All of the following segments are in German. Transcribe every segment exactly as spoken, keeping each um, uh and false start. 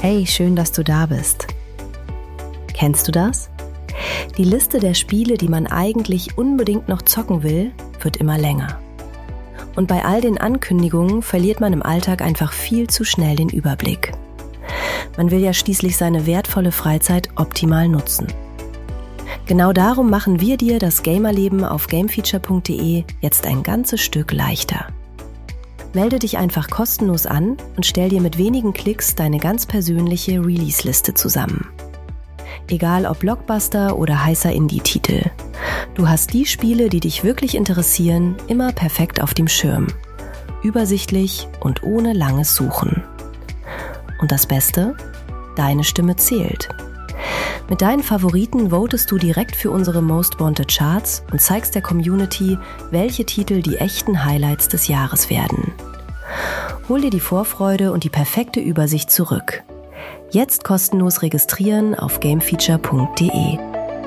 Hey, schön, dass du da bist. Kennst du das? Die Liste der Spiele, die man eigentlich unbedingt noch zocken will, wird immer länger. Und bei all den Ankündigungen verliert man im Alltag einfach viel zu schnell den Überblick. Man will ja schließlich seine wertvolle Freizeit optimal nutzen. Genau darum machen wir dir das Gamerleben auf gamefeature punkt de jetzt ein ganzes Stück leichter. Melde dich einfach kostenlos an und stell dir mit wenigen Klicks deine ganz persönliche Release-Liste zusammen. Egal ob Blockbuster oder heißer Indie-Titel. Du hast die Spiele, die dich wirklich interessieren, immer perfekt auf dem Schirm. Übersichtlich und ohne langes Suchen. Und das Beste? Deine Stimme zählt. Mit deinen Favoriten votest du direkt für unsere Most Wanted Charts und zeigst der Community, welche Titel die echten Highlights des Jahres werden. Hol dir die Vorfreude und die perfekte Übersicht zurück. Jetzt kostenlos registrieren auf gamefeature punkt de.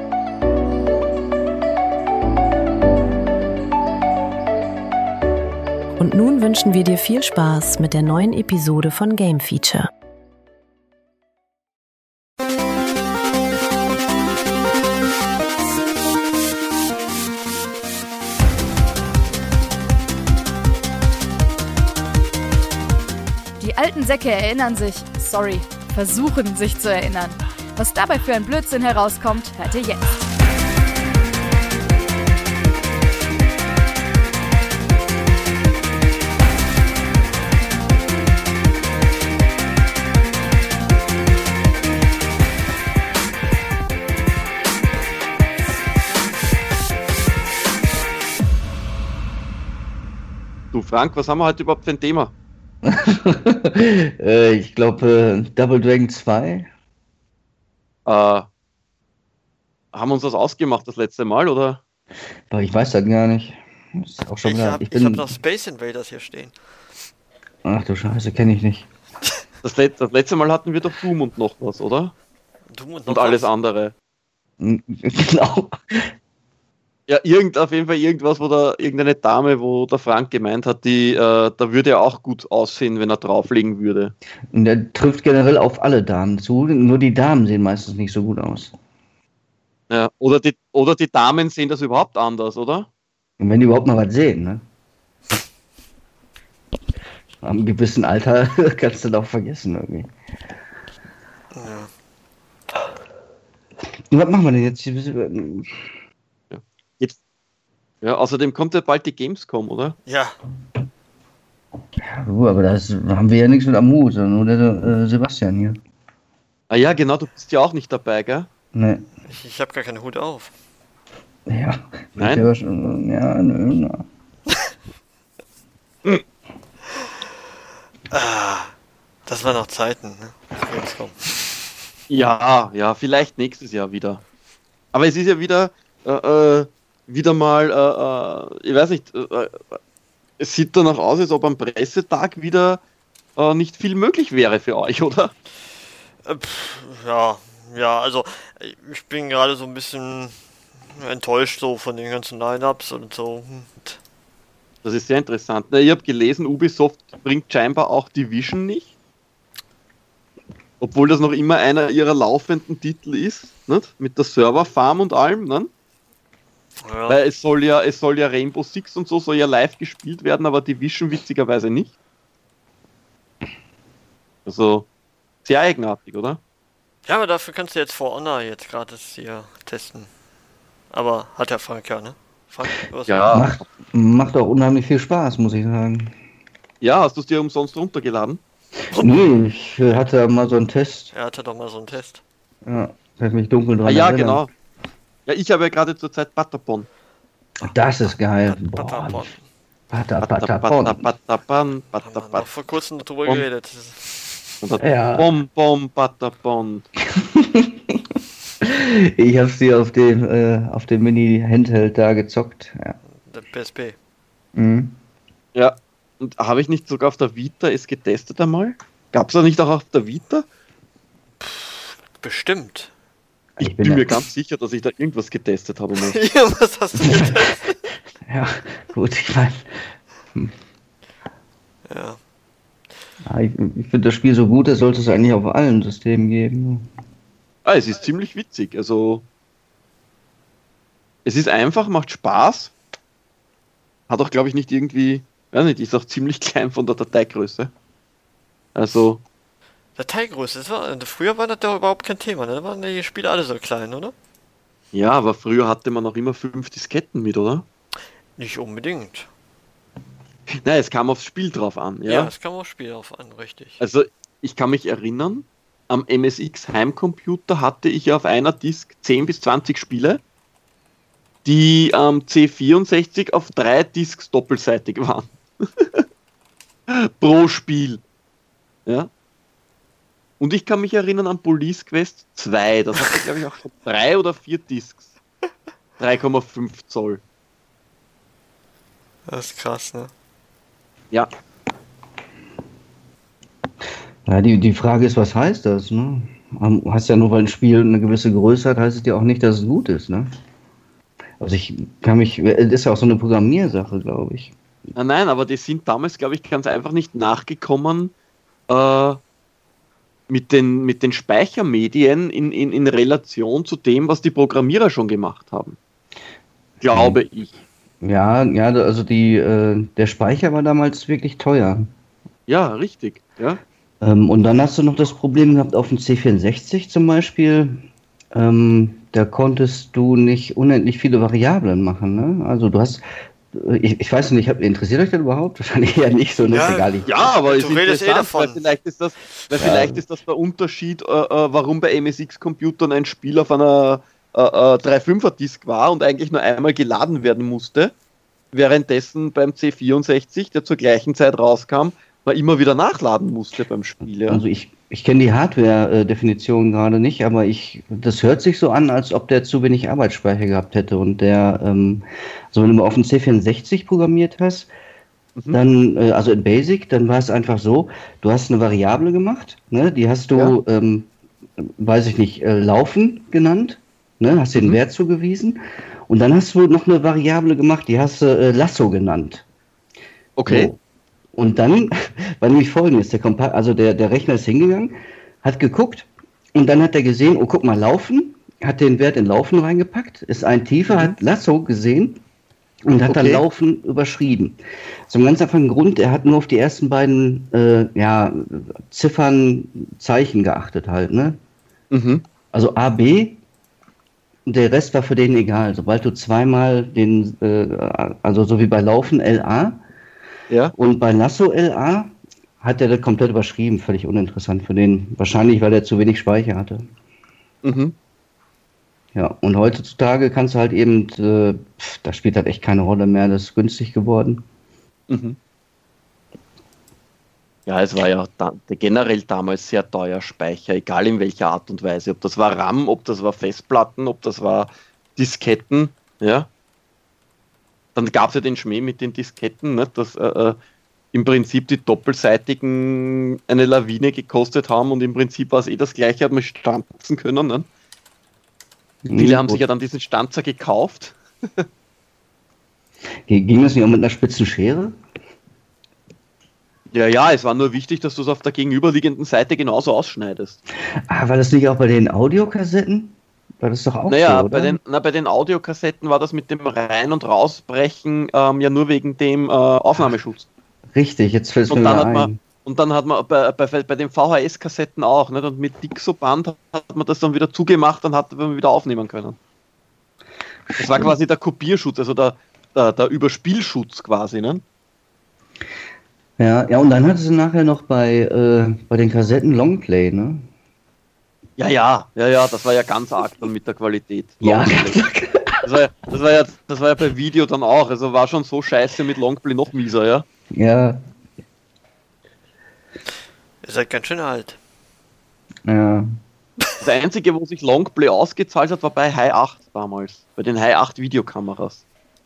Und nun wünschen wir dir viel Spaß mit der neuen Episode von Game Feature. Die alten Säcke erinnern sich, sorry, versuchen sich zu erinnern. Was dabei für ein Blödsinn herauskommt, hört ihr jetzt. Du Frank, was haben wir heute überhaupt für ein Thema? äh, ich glaube äh, Double Dragon zwei. Äh, haben wir uns das ausgemacht das letzte Mal, oder? Aber ich weiß das gar nicht. Das ist auch schon ich wieder, habe ich bin... hab noch Space Invaders hier stehen. Ach du Scheiße, kenne ich nicht. Das, Let das letzte Mal hatten wir doch Doom und noch was, oder? Doom und, noch Und alles was? andere. Genau. Ja, irgend, auf jeden Fall irgendwas, wo da irgendeine Dame, wo der Frank gemeint hat, die, äh, da würde er auch gut aussehen, wenn er drauflegen würde. Und der trifft generell auf alle Damen zu, nur die Damen sehen meistens nicht so gut aus. Ja, oder, die, oder die Damen sehen das überhaupt anders, oder? Und wenn die überhaupt mal was sehen, ne? Ab einem gewissen Alter kannst du das auch vergessen irgendwie. Ja. Und was machen wir denn jetzt? Jetzt. Ja, außerdem kommt ja bald die Gamescom, oder? Ja, Ja, du, aber das haben wir ja nichts mit am Hut, sondern nur der äh, Sebastian hier. Ah ja, genau, du bist ja auch nicht dabei, gell? Ne. ich, ich habe gar keinen Hut auf. Ja. Nein? Ja, schon, ja, nö, na. Ah, das waren noch Zeiten, ne? Gamescom. Ja, ja, vielleicht nächstes Jahr wieder. Aber es ist ja wieder, äh, äh, wieder mal, äh, äh, ich weiß nicht, äh, es sieht danach aus, als ob am Pressetag wieder äh, nicht viel möglich wäre für euch, oder? Äh, pff, ja, ja, also ich bin gerade so ein bisschen enttäuscht so von den ganzen Lineups und so. Und Das ist sehr interessant. Na, ich habe gelesen, Ubisoft bringt scheinbar auch Division nicht. Obwohl das noch immer einer ihrer laufenden Titel ist, nicht? Mit der Serverfarm und allem, ne? ja, Weil es soll ja, es soll ja Rainbow Six und so soll ja live gespielt werden, aber Division witzigerweise nicht. Also sehr eigenartig, oder? ja, aber dafür kannst du jetzt For Honor jetzt gratis hier testen. Aber hat der Frank ja, ne? Frank, was Ja. Macht, macht auch unheimlich viel Spaß, muss ich sagen. Ja, hast du es dir umsonst runtergeladen? Nee, ich äh, hatte mal so einen Test. Er hatte doch mal so einen Test. Ja, kann ich mich dunkel dran Ah ja, erinnern. genau. Ja, ich habe ja gerade zur Zeit Patapon. Das ist geil. Pat- Boah, Patapon. Pata, Pata, Pata, Pata, Pon. Patapon, Haben wir Patapon. noch vor kurzem drüber Bom. geredet. Ja. Bom, bom, Patapon. Ich hab's dir auf dem, äh, auf dem Mini-Handheld da gezockt. Ja. Der P S P. Mhm. Ja, und habe ich nicht sogar auf der Vita es getestet einmal? Gab es da nicht auch auf der Vita? Bestimmt. Ich, Ich bin, bin mir ja- ganz sicher, dass ich da irgendwas getestet habe. Mal. Ja, was hast du getestet? Ja, gut, ich meine. Ja. Ja, ich ich finde das Spiel so gut, das sollte es eigentlich auf allen Systemen geben. Ah, es ist ziemlich witzig. Also, es ist einfach, macht Spaß. Hat auch, glaube ich, nicht irgendwie, weiß nicht, ist auch ziemlich klein von der Dateigröße. Also, Dateigröße, das war, früher war das ja überhaupt kein Thema, ne? Da waren die Spiele alle so klein, oder? ja, aber früher hatte man noch immer fünf Disketten mit, oder? Nicht unbedingt. Nein, es kam aufs Spiel drauf an, Ja, ja. es kam aufs Spiel auf an, richtig. Also, ich kann mich erinnern, am M S X Heimcomputer hatte ich auf einer Disk zehn bis zwanzig Spiele, die am C vierundsechzig auf drei Disks doppelseitig waren. Pro Spiel. Ja. Und ich kann mich erinnern an Police Quest zwei, das hatte, glaube ich, auch schon drei oder vier Disks. drei Komma fünf Zoll. Das ist krass, ne? Ja. Ja, die, die Frage ist, was heißt das? Ne? Ähm, Heißt ja nur, weil ein Spiel eine gewisse Größe hat, heißt es ja auch nicht, dass es gut ist. Ne? Also ich kann mich, das ist ja auch so eine Programmiersache, glaube ich. Nein, nein, aber die sind damals, glaube ich, ganz einfach nicht nachgekommen äh, mit, den, mit den Speichermedien in, in, in Relation zu dem, was die Programmierer schon gemacht haben. Glaube Mhm. ich. Ja, ja, also die, äh, der Speicher war damals wirklich teuer. Ja, richtig. Ja. Ähm, und dann hast du noch das Problem gehabt auf dem C vierundsechzig zum Beispiel. Ähm, da konntest du nicht unendlich viele Variablen machen. Ne? Also du hast, ich, ich weiß nicht, hab, interessiert euch das überhaupt? Wahrscheinlich eher nicht so, ne? Ja, Ist egal. Ich, Ja, aber es Du ist redest eh interessant, weil davon. vielleicht ist das, weil Ja. vielleicht ist das der Unterschied, äh, äh, warum bei M S X-Computern ein Spiel auf einer äh, äh, drei Komma fünfer Disk war und eigentlich nur einmal geladen werden musste, währenddessen beim C vierundsechzig, der zur gleichen Zeit rauskam, man immer wieder nachladen musste beim Spiel. Ja. Also ich, ich kenne die Hardware-Definition gerade nicht, aber ich, das hört sich so an, als ob der zu wenig Arbeitsspeicher gehabt hätte. Und der, ähm, also wenn du mal auf dem C vierundsechzig programmiert hast, Mhm. dann, äh, also in Basic, dann war es einfach so, du hast eine Variable gemacht, ne, die hast du, Ja. ähm, weiß ich nicht, äh, laufen genannt, ne, hast den Mhm. Wert zugewiesen und dann hast du noch eine Variable gemacht, die hast du äh, Lasso genannt. Okay. So. Und dann war nämlich folgendes, der Compa also der, der Rechner ist hingegangen, hat geguckt und dann hat er gesehen, oh guck mal, Laufen, hat den Wert in Laufen reingepackt, ist ein tiefer, Mhm. hat Lasso gesehen und hat dann Okay. Laufen überschrieben. Zum ganz einfachen Grund, er hat nur auf die ersten beiden äh, ja, Ziffern, Zeichen geachtet halt, ne? Mhm. Also A, B, und der Rest war für den egal. Sobald du zweimal den, äh, also so wie bei Laufen L A, Ja. und bei Lasso L A hat er das komplett überschrieben, völlig uninteressant für den. Wahrscheinlich, weil er zu wenig Speicher hatte. Mhm. Ja, und heutzutage kannst du halt eben, äh, pf, das spielt halt echt keine Rolle mehr, das ist günstig geworden. Mhm. Ja, es war ja da, generell damals sehr teuer Speicher, egal in welcher Art und Weise. Ob das war RAM, ob das war Festplatten, ob das war Disketten, ja. Dann gab es ja den Schmäh mit den Disketten, ne, dass äh, äh, im Prinzip die doppelseitigen eine Lawine gekostet haben und im Prinzip war es eh das gleiche, hat man stanzen können. Ne? Viele haben sich ja dann diesen Stanzer gekauft. Ging das nicht auch mit einer spitzen Schere? Ja, ja, es war nur wichtig, dass du es auf der gegenüberliegenden Seite genauso ausschneidest. Ah, war das nicht auch bei den Audiokassetten? War das doch auch Naja, so, oder? bei den, na, bei den Audiokassetten war das mit dem Rein- und Rausbrechen ähm, ja nur wegen dem äh, Aufnahmeschutz. Richtig, jetzt fällt es mir Und dann wieder hat man, ein. und dann hat man bei, bei, bei den V H S-Kassetten auch, nicht? Und mit Dixo-Band hat man das dann wieder zugemacht, dann hat man wieder aufnehmen können. Das war quasi der Kopierschutz, also der, der, der Überspielschutz quasi, ne? Ja, ja, und dann hattest du nachher noch bei, äh, bei den Kassetten Longplay, ne? Ja, ja, ja, ja, das war ja ganz arg dann mit der Qualität. Ja, Das war, ja- das, war ja, das war ja bei Video dann auch, also war schon so scheiße mit Longplay noch mieser, ja. ja, Ihr seid ganz schön alt. ja. Das einzige, wo sich Longplay ausgezahlt hat, war bei High acht damals, bei den High acht Videokameras.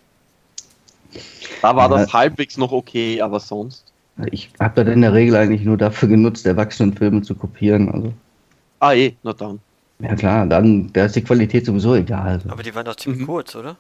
Da war das Ja. halbwegs noch okay, aber sonst. Ich habe das in der Regel eigentlich nur dafür genutzt, Erwachsenenfilme zu kopieren. Also, Ah eh, na dann. ja klar, dann da ist die Qualität sowieso egal. Also. Aber die waren doch ziemlich Mhm. kurz, oder?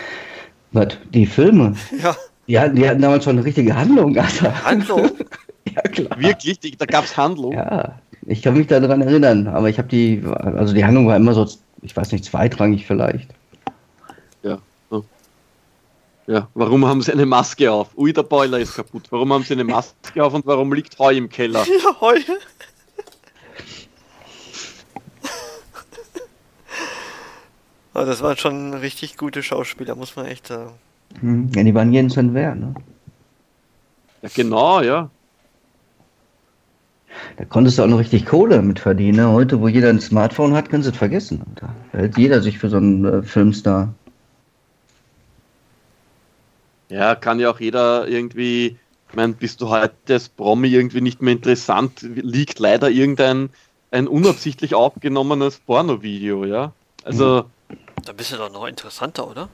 Was, die Filme? Ja. Die hatten, die hatten damals schon eine richtige Handlung, Alter. Handlung? Ja, klar. Wirklich? Die, da gab es Handlung? Ja, ich kann mich daran erinnern, aber ich habe die, also die Handlung war immer so, ich weiß nicht, zweitrangig vielleicht. Ja. So. Ja, warum haben sie eine Maske auf? Ui, der Boiler ist kaputt. Warum haben sie eine Maske auf und warum liegt Heu im Keller? Ja, Heu. Aber das waren schon richtig gute Schauspieler, muss man echt sagen. Hm, ja, die waren jeden Cent wert, ne? Ja, genau, ja. Da konntest du auch noch richtig Kohle mit verdienen. Ne? Heute, wo jeder ein Smartphone hat, kannst du es vergessen. Da hält jeder sich für so einen äh, Filmstar. Ja, kann ja auch jeder irgendwie, ich meine, bist du heute als Promi irgendwie nicht mehr interessant, liegt leider irgendein ein unabsichtlich aufgenommenes Porno-Video, ja. Also, Da bist du doch noch interessanter, oder?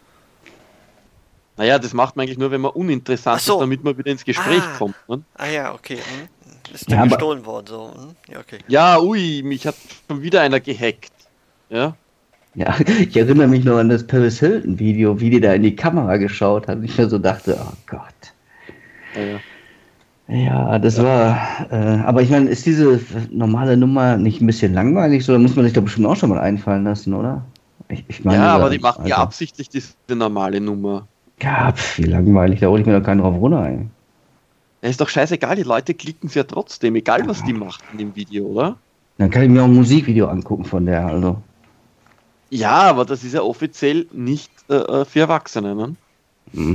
naja, das macht man eigentlich nur, wenn man uninteressant Ach so. ist, damit man wieder ins Gespräch Ah. kommt. Ne? Ah ja, okay. Hm. Ist dir Ja, aber- gestohlen worden, so. Hm? Ja, okay. Ja, ui, mich hat schon wieder einer gehackt. Ja, Ja, ich erinnere mich noch an das Paris Hilton Video, wie die da in die Kamera geschaut hat. Und ich mir so dachte, oh Gott. ja, ja. Ja, das war, äh, aber ich meine, ist diese normale Nummer nicht ein bisschen langweilig? So, da muss man sich doch bestimmt auch schon mal einfallen lassen, oder? Ich, ich meine, ja, da- aber die machen ja Alter. absichtlich diese normale Nummer. Ja, pf, wie langweilig, da hole ich mir doch keinen drauf runter, ey. Ja, ist doch scheißegal, die Leute klicken es ja trotzdem, egal was die macht in dem Video, oder? Dann kann ich mir auch ein Musikvideo angucken von der, also. Ja, aber das ist ja offiziell nicht äh, äh, für Erwachsene, ne? Hm.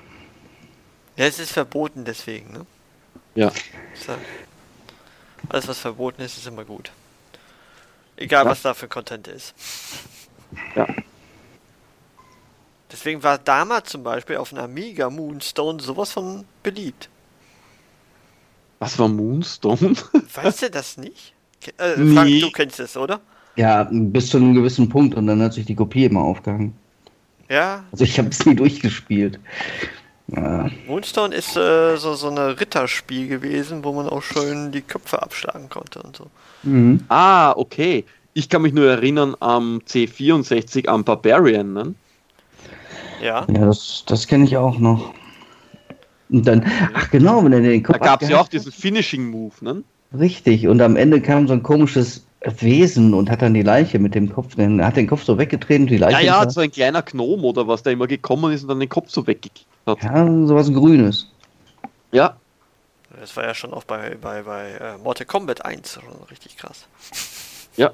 Ja, es ist verboten deswegen, ne? Ja. So. Alles, was verboten ist, ist immer gut. Egal, Ja. was da für Content ist. Ja. Deswegen war damals zum Beispiel auf einer Amiga Moonstone sowas von beliebt. Was war Moonstone? Weißt du das nicht? Ke- Äh, Nee. Frank, du kennst es, oder? Ja, bis zu einem gewissen Punkt und dann hat sich die Kopie immer aufgehangen. Ja, Also ich habe es nie durchgespielt. Ja, Moonstone ist äh, so, so eine Ritterspiel gewesen, wo man auch schön die Köpfe abschlagen konnte und so. mhm. Ah, okay. Ich kann mich nur erinnern am C vierundsechzig, am Barbarian, ne? Ja, ja das, das kenne ich auch noch. Und dann, ach genau, wenn er den Kopf Da gab es ja auch abgehackt diesen Finishing-Move, ne? hat. Richtig, und am Ende kam so ein komisches Wesen und hat dann die Leiche mit dem Kopf, er hat den Kopf so weggetreten, die Leiche. Ja, ja, hinter- so ein kleiner Gnom oder was, der immer gekommen ist und dann den Kopf so weggekickt hat. ja, sowas Grünes. Ja, das war ja schon auch bei, bei, bei äh, Mortal Kombat eins schon richtig krass. ja.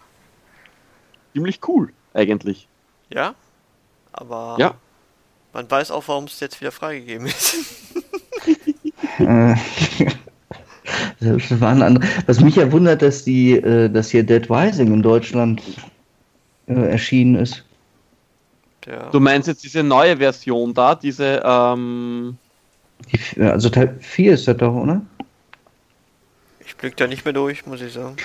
Ziemlich cool, eigentlich. Ja, aber Ja. man weiß auch, warum es jetzt wieder freigegeben ist. Äh, das waren andere. Was mich ja wundert, dass die, äh, dass hier Dead Rising in Deutschland äh, erschienen ist. Ja. Du meinst jetzt diese neue Version da, diese, ähm, Die, äh, also Teil vier ist das doch, oder? Ich blick da nicht mehr durch, muss ich sagen.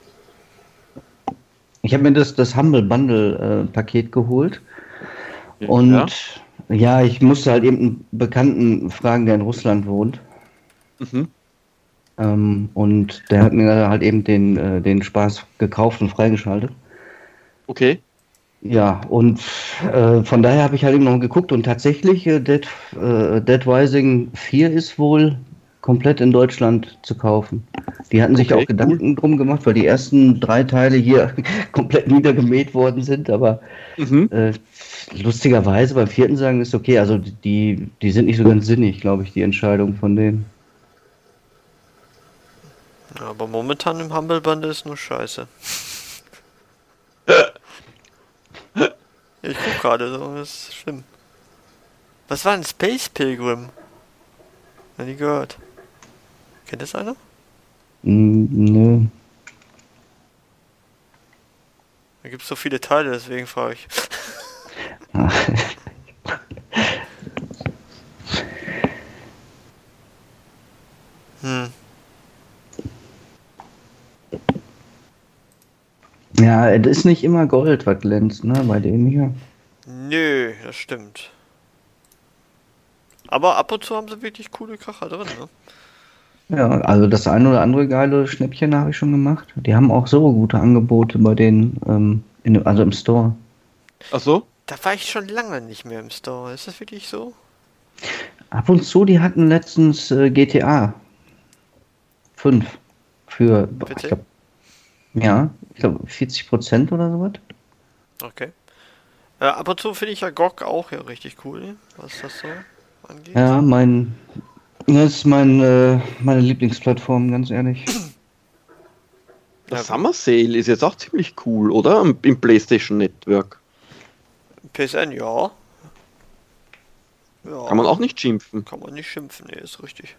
Ich habe mir das, das Humble Bundle äh, Paket geholt ja. und ja, ich musste halt eben einen Bekannten fragen, der in Russland wohnt. Mhm. Ähm, und der hat mir halt eben den, äh, den Spaß gekauft und freigeschaltet. Okay. Ja, und äh, von daher habe ich halt eben noch geguckt und tatsächlich äh, Dead, äh, Dead Rising vier ist wohl komplett in Deutschland zu kaufen. Die hatten sich Okay, auch Gedanken drum gemacht, weil die ersten drei Teile hier komplett niedergemäht worden sind, aber Mhm. äh, lustigerweise beim vierten sagen ist okay, also die, die sind nicht so ganz sinnig, glaube ich, die Entscheidung von denen. Ja, aber momentan im Humble Bundle ist nur Scheiße. Ich guck gerade so, das ist schlimm. Was war ein Space Pilgrim? Noch nie gehört. Kennt das einer? Mm, nö. Da gibt es so viele Teile, deswegen frage ich. Hm. Ja, es ist nicht immer Gold, was glänzt, ne, bei dem hier. Nö, das stimmt. Aber ab und zu haben sie wirklich coole Kracher drin, ne? Ja, also das eine oder andere geile Schnäppchen habe ich schon gemacht. Die haben auch so gute Angebote bei denen, ähm, in, dem- also im Store. Ach so? Da war ich schon lange nicht mehr im Store. Ist das wirklich so? Ab und zu, die hatten letztens äh, G T A fünf für, P C? ich glaub, ja, ich glaube vierzig Prozent oder sowas. Okay. Ja, ab und zu finde ich ja G O G auch ja richtig cool, was das so angeht. Ja, mein, das ist mein, äh, meine Lieblingsplattform, ganz ehrlich. Der Ja. Summer Sale ist jetzt auch ziemlich cool, oder? Im im PlayStation Network. P S N, ja. Ja. Kann man auch nicht schimpfen. Kann man nicht schimpfen, nee, ist richtig.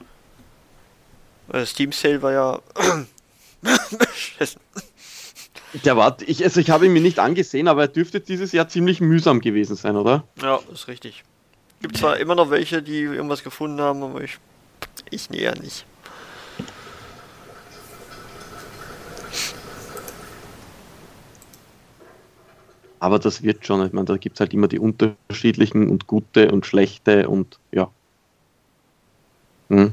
Weil Steam Sale war ja beschissen. Der war, ich, also ich habe ihn mir nicht angesehen, aber er dürfte dieses Jahr ziemlich mühsam gewesen sein, oder? Ja, ist richtig. Gibt zwar immer noch welche, die irgendwas gefunden haben, aber ich, ich näher nicht. Aber das wird schon, ich meine, da gibt es halt immer die unterschiedlichen und gute und schlechte und ja. Hm.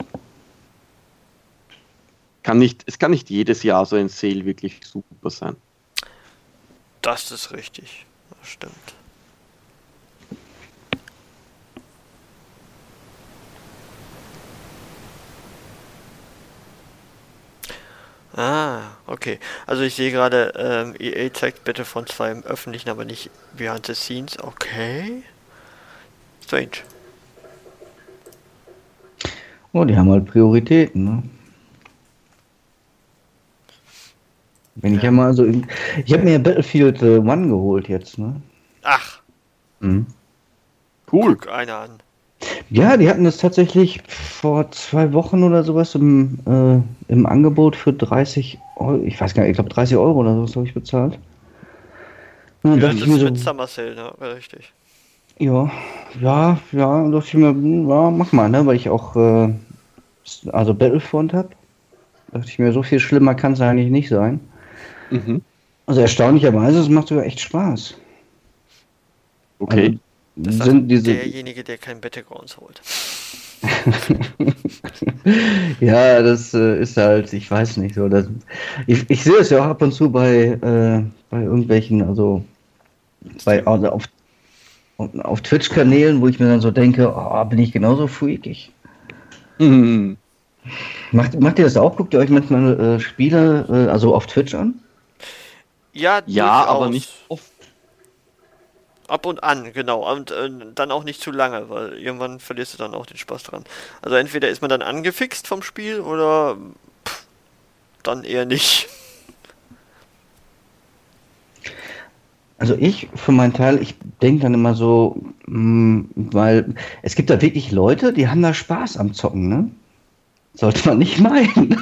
Kann nicht, es kann nicht jedes Jahr so ein Sale wirklich super sein. Das ist richtig. Das stimmt. Ah, okay. Also ich sehe gerade, ähm, E A zeigt Battlefront zwei im Öffentlichen, aber nicht behind the scenes. Okay. Strange. Oh, die haben halt Prioritäten, ne? Wenn ich Ja. ja mal so, in, ich habe mir ja Battlefield äh, One geholt jetzt, ne? Ach, Mhm. Cool. guck einer an. Ja, die hatten das tatsächlich vor zwei Wochen oder sowas im, äh, im Angebot für dreißig Euro. Ich weiß gar nicht, ich glaube dreißig Euro oder sowas habe ich bezahlt. Und dann Ja, dachte das ich mir ist so, mit Summer Sale, ne? Richtig. ja, ja, ja, und dachte ich mir, hm, ja, mach mal, ne, weil ich auch, äh, also Battlefront habe. Dachte ich mir, so viel schlimmer kann es eigentlich nicht sein. Mhm. Also erstaunlicherweise, es macht sogar echt Spaß. Okay. Das Also, sagt sind diese, derjenige, der kein Battlegrounds holt. ja, das äh, ist halt, ich weiß nicht so. Das, ich, ich sehe es ja auch ab und zu bei, äh, bei irgendwelchen, also, bei, also auf, auf Twitch-Kanälen, wo ich mir dann so denke, oh, bin ich genauso freakig. Mhm. Macht, macht ihr das auch? Guckt ihr euch manchmal äh, Spiele, äh, also auf Twitch an? Ja, Ja, durchaus. aber nicht oft. Ab und an, genau. Und äh, dann auch nicht zu lange, weil irgendwann verlierst du dann auch den Spaß dran. Also entweder ist man dann angefixt vom Spiel oder pff, dann eher nicht. Also ich, für meinen Teil, ich denke dann immer so, mh, weil es gibt da wirklich Leute, die haben da Spaß am Zocken, ne? Sollte man nicht meinen.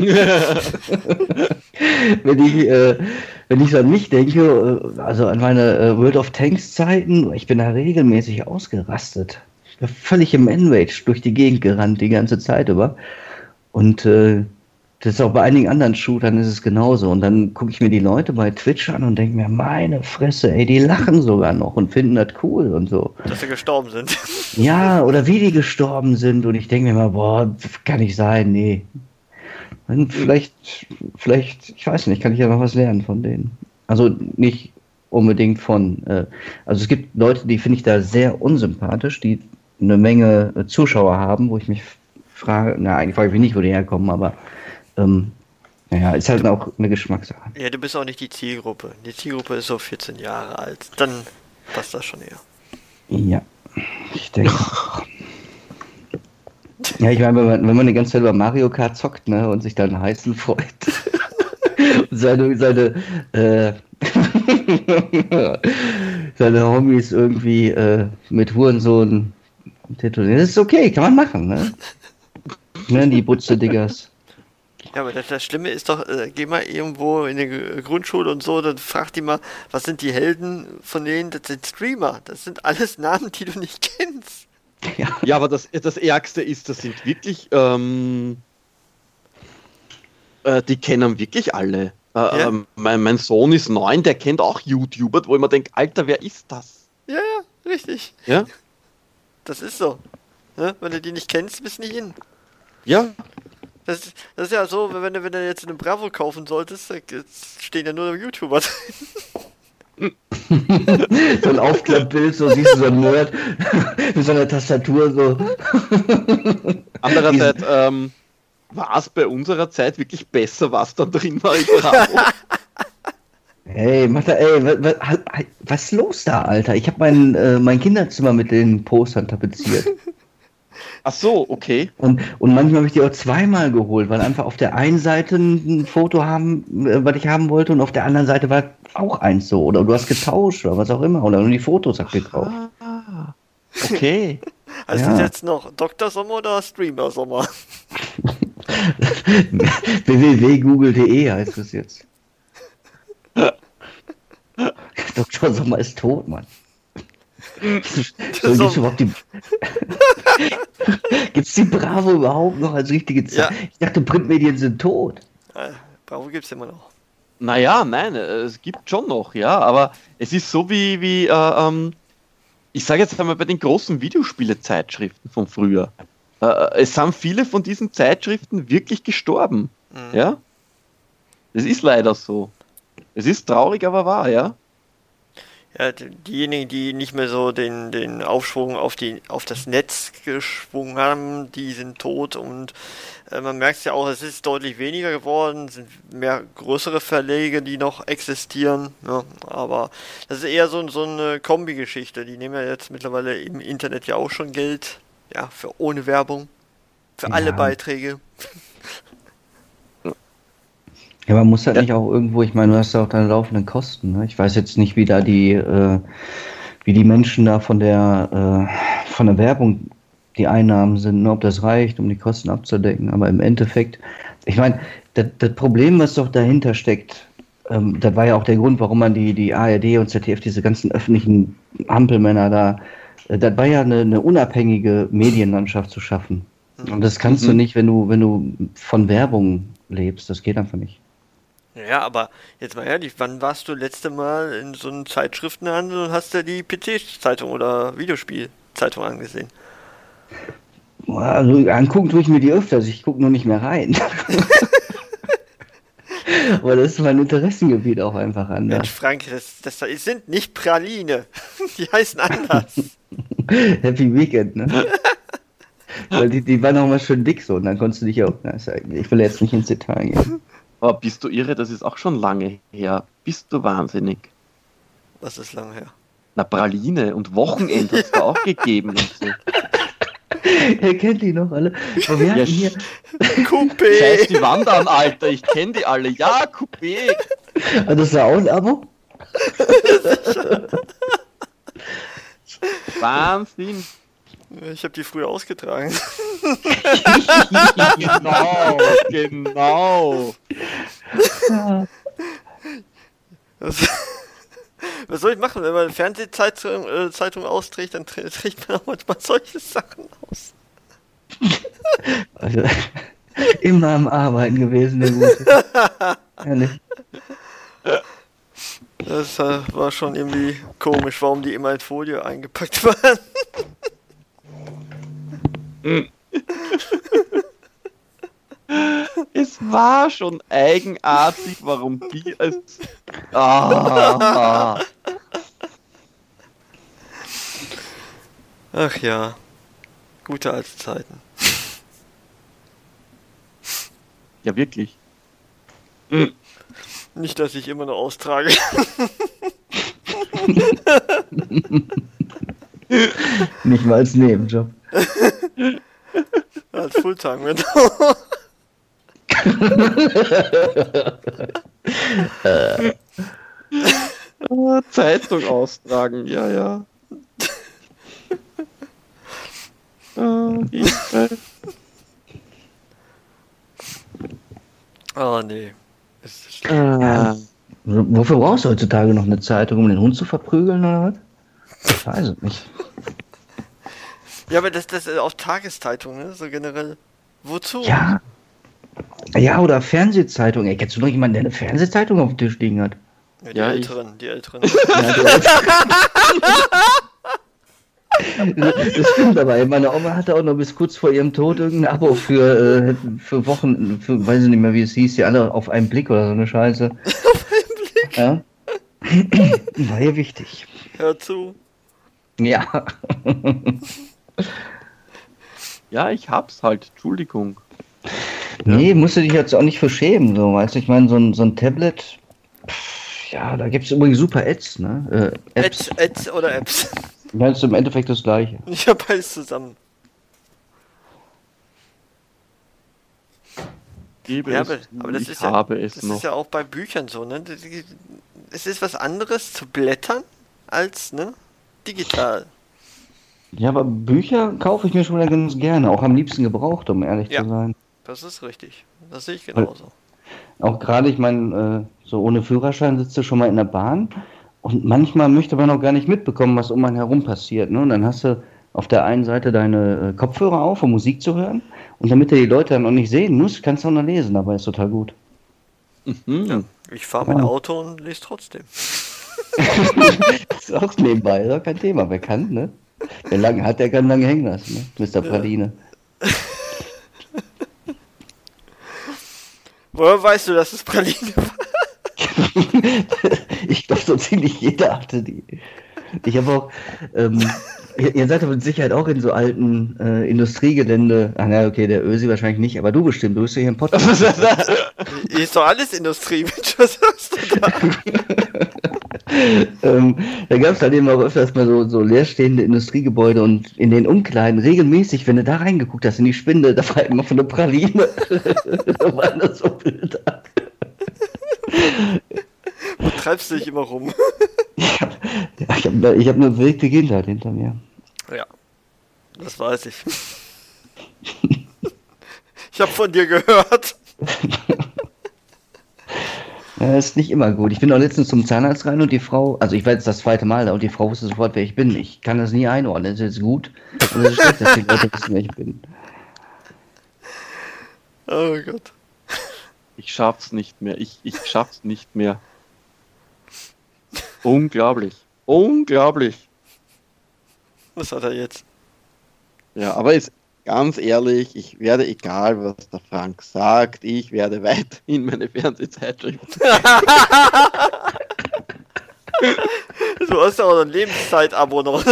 wenn ich, äh, wenn ich so an mich denke, äh, also an meine äh, World of Tanks Zeiten, ich bin da regelmäßig ausgerastet. Ich bin völlig im Enrage durch die Gegend gerannt die ganze Zeit über. Und äh, das ist auch bei einigen anderen Shootern ist es genauso. Und dann gucke ich mir die Leute bei Twitch an und denke mir, meine Fresse, ey, die lachen sogar noch und finden das cool und so. Dass sie gestorben sind. Ja, oder wie die gestorben sind. Und ich denke mir mal, boah, kann nicht sein, nee. Und vielleicht, vielleicht, ich weiß nicht, kann ich ja noch was lernen von denen. Also nicht unbedingt von, äh, also es gibt Leute, die finde ich da sehr unsympathisch, die eine Menge äh, Zuschauer haben, wo ich mich frage, na, eigentlich frage ich mich nicht, wo die herkommen, aber ähm, naja, ist halt auch eine Geschmackssache. Ja, du bist auch nicht die Zielgruppe. Die Zielgruppe ist so vierzehn Jahre alt. Dann passt das schon eher. Ja, ich denke. Ja, ich meine, wenn man, wenn man die ganze Zeit über Mario Kart zockt, ne, und sich dann heißen freut. und seine, seine, äh, seine Homies irgendwie äh, mit Hurensohn titulieren. Das ist okay, kann man machen, ne? Ne, die Butze-Diggers. Ja, aber das, das Schlimme ist doch, äh, geh mal irgendwo in die G- Grundschule und so, dann frag die mal, was sind die Helden von denen? Das sind Streamer. Das sind alles Namen, die du nicht kennst. Ja. Ja, aber das, das Ärgste ist, das sind wirklich, ähm, äh, die kennen wirklich alle. Äh, Ja. ähm, mein, mein Sohn ist neun, der kennt auch YouTuber, wo ich mir denke, Alter, wer ist das? Ja, ja, richtig. Ja? Das ist so. Ne? Wenn du die nicht kennst, bist du nicht in. Ja, Das, ist- das ist ja so, wenn du, wenn du jetzt eine Bravo kaufen solltest, da stehen ja nur YouTuber drin. So ein Aufklappbild, so siehst du so ein Nerd mit so einer Tastatur so. andererseits, ähm, war es bei unserer Zeit wirklich besser, was da drin war im Bravo? Ey, mach da, ey, was, was, was ist los da, Alter? Ich habe mein, äh, mein Kinderzimmer mit den Postern tapeziert. Ach so, okay. Und, und manchmal habe ich die auch zweimal geholt, weil einfach auf der einen Seite ein Foto haben, äh, was ich haben wollte, und auf der anderen Seite war auch eins so. Oder du hast getauscht oder was auch immer. Oder nur die Fotos abgekauft. Ah, okay. Heißt Ja. das jetzt noch Doktor Sommer oder Streamer Sommer? w w w punkt google punkt de heißt es jetzt. Doktor Sommer ist tot, Mann. So, gibt's überhaupt die Gibt's die Bravo überhaupt noch als richtige Zeit? Ja. Ich dachte, Printmedien sind tot. Äh, Bravo gibt's immer noch. Naja, nein, es gibt schon noch, ja, aber es ist so wie, wie äh, ähm, ich sage jetzt einmal bei den großen Videospiele-Zeitschriften von früher. Äh, es sind viele von diesen Zeitschriften wirklich gestorben, Mhm. ja. Es ist leider so. Es ist traurig, aber wahr, ja. Ja, die- diejenigen, die nicht mehr so den, den Aufschwung auf die auf das Netz geschwungen haben, die sind tot und äh, man merkt es ja auch, es ist deutlich weniger geworden, sind mehr größere Verlage, die noch existieren, ja, aber das ist eher so, so eine Kombi-Geschichte, die nehmen ja jetzt mittlerweile im Internet ja auch schon Geld, ja, für ohne Werbung, für alle Ja. Beiträge. Ja, man muss halt nicht auch irgendwo, ich meine, du hast ja auch deine laufenden Kosten. Ne? Ich weiß jetzt nicht, wie da die, äh, wie die Menschen da von der, äh, von der Werbung die Einnahmen sind, ne? Ob das reicht, um die Kosten abzudecken. Aber im Endeffekt, ich meine, das, das Problem, was doch dahinter steckt, ähm, das war ja auch der Grund, warum man die, die A R D und Z D F, diese ganzen öffentlichen Hampelmänner da, äh, das war ja eine, eine unabhängige Medienlandschaft zu schaffen. Und das kannst Mhm. du nicht, wenn du, wenn du von Werbung lebst. Das geht einfach nicht. Ja, aber jetzt mal ehrlich, wann warst du letzte Mal in so einem Zeitschriftenhandel und hast dir die P C-Zeitung oder Videospielzeitung angesehen? Also angucken tue ich mir die öfters, ich gucke nur nicht mehr rein. Aber das ist mein Interessengebiet auch einfach Mensch, anders. Frank, das, das sind nicht Praline. Die heißen anders. Happy Weekend, ne? Weil die, die waren auch mal schön dick so und dann konntest du dich auch. Na, ist ja, ich will jetzt nicht ins Detail gehen. Aber bist du irre, das ist auch schon lange her. Bist du wahnsinnig. Was ist lange her? Na, Praline und Wochenend hat es da auch gegeben und so. Ihr kennt die noch alle. Aber wir hatten Ja, hier, Scheiß Coupé! die Wand an, Alter, ich kenne die alle. Ja, Coupé. ah, das war auch ein Abo? Wahnsinn. Ich habe die früher ausgetragen. Genau, genau. Was, was soll ich machen, wenn man eine Fernsehzeitung äh, Zeitung austrägt, dann trä- trägt man auch manchmal solche Sachen aus. Also, immer am Arbeiten gewesen, der Gute. Ehrlich. Das äh, war schon irgendwie komisch, warum die immer in Folie eingepackt waren. Es war schon eigenartig, warum die als... Ah, Ach ja, gute alte Zeiten. ja, wirklich. Nicht, dass ich immer noch austrage. Nicht mal als Nebenjob. Als Fulltime, genau. Ah, Zeitung austragen, ja, ja. Ah, ich weiß. Oh nee. Es ist Ah, Wofür brauchst du heutzutage noch eine Zeitung, um den Hund zu verprügeln oder was? Ich weiß es nicht. ja, aber das, das ist auch Tageszeitung, ne? So generell. Wozu? Ja. Ja, oder Fernsehzeitung. Ey, kennst du noch jemanden, der eine Fernsehzeitung auf dem Tisch liegen hat? Ja, die Ja, ich- Älteren, die Älteren. Ja, das stimmt aber. ey, Meine Oma hatte auch noch bis kurz vor ihrem Tod irgendein Abo für, äh, für Wochen, für, weiß ich nicht mehr, wie es hieß, die alle auf einen Blick oder so eine Scheiße. Auf einen Blick? Ja. War ihr wichtig. Hör zu. Ja. ja, ich hab's halt, Entschuldigung. Nee, musst du dich jetzt auch nicht für schämen, so, weißt du, ich meine, so ein, so ein Tablet, pff, ja, da gibt es übrigens super Ads, ne? Äh, Apps. Ads, Ads oder Apps? Ja, ist im Endeffekt das Gleiche. Ich habe beides zusammen. Gebe Ja, es aber, zu, aber das, ich ist ja, habe es das noch. ist ja auch bei Büchern so, ne? Es ist was anderes zu blättern als, ne? Digital. Ja, aber Bücher kaufe ich mir schon ganz gerne, auch am liebsten gebraucht, um ehrlich Ja. zu sein. Das ist richtig. Das sehe ich genauso. Auch gerade, ich meine, äh, so ohne Führerschein sitzt du schon mal in der Bahn und manchmal möchte man auch gar nicht mitbekommen, was um einen herum passiert. Ne? Und dann hast du auf der einen Seite deine äh, Kopfhörer auf, um Musik zu hören. Und damit du die Leute dann auch nicht sehen musst, kannst du auch noch lesen, aber ist total gut. Mhm. Ja. Ich fahre mein Auto und lese trotzdem. Das ist auch nebenbei, ist auch kein Thema. Wer kann, ne? Wer lange hat, der kann lange hängen lassen, ne? Mister Praline. Woher weißt du, dass es Praline war? Ich glaube, so ziemlich jeder hatte die. Ich habe auch, ähm, ihr, ihr seid aber mit Sicherheit auch in so alten äh, Industriegelände. Ah, na, okay, der Ösi wahrscheinlich nicht, aber du bestimmt, du bist ja hier im Podcast. Hier ist doch alles Industrie, Mensch, was hast du da? ähm, da gab es halt eben auch öfters mal so, so leerstehende Industriegebäude und in den Umkleiden regelmäßig, wenn du da reingeguckt hast in die Spinde, da war immer von der Praline. Da waren das so Bilder. Wo treibst du dich immer rum? Ich habe ja, ich hab, ich hab eine wilde Kindheit hinter mir. Ja, das weiß ich. Ich habe von dir gehört. Ja, ist nicht immer gut. Ich bin auch letztens zum Zahnarzt rein und die Frau, also ich war jetzt das zweite Mal da und die Frau wusste sofort, wer ich bin. Ich kann das nie einordnen. Ist jetzt gut oder ist es schlecht, dass die Leute wissen, wer ich bin? Oh Gott. Ich schaff's nicht mehr. Ich, ich schaff's nicht mehr. Unglaublich. Unglaublich. Was hat er jetzt? Ja, aber ist ganz ehrlich, ich werde, egal was der Frank sagt, ich werde weiterhin meine Fernsehzeitschrift. Du hast ja auch ein Lebenszeit-Abo noch.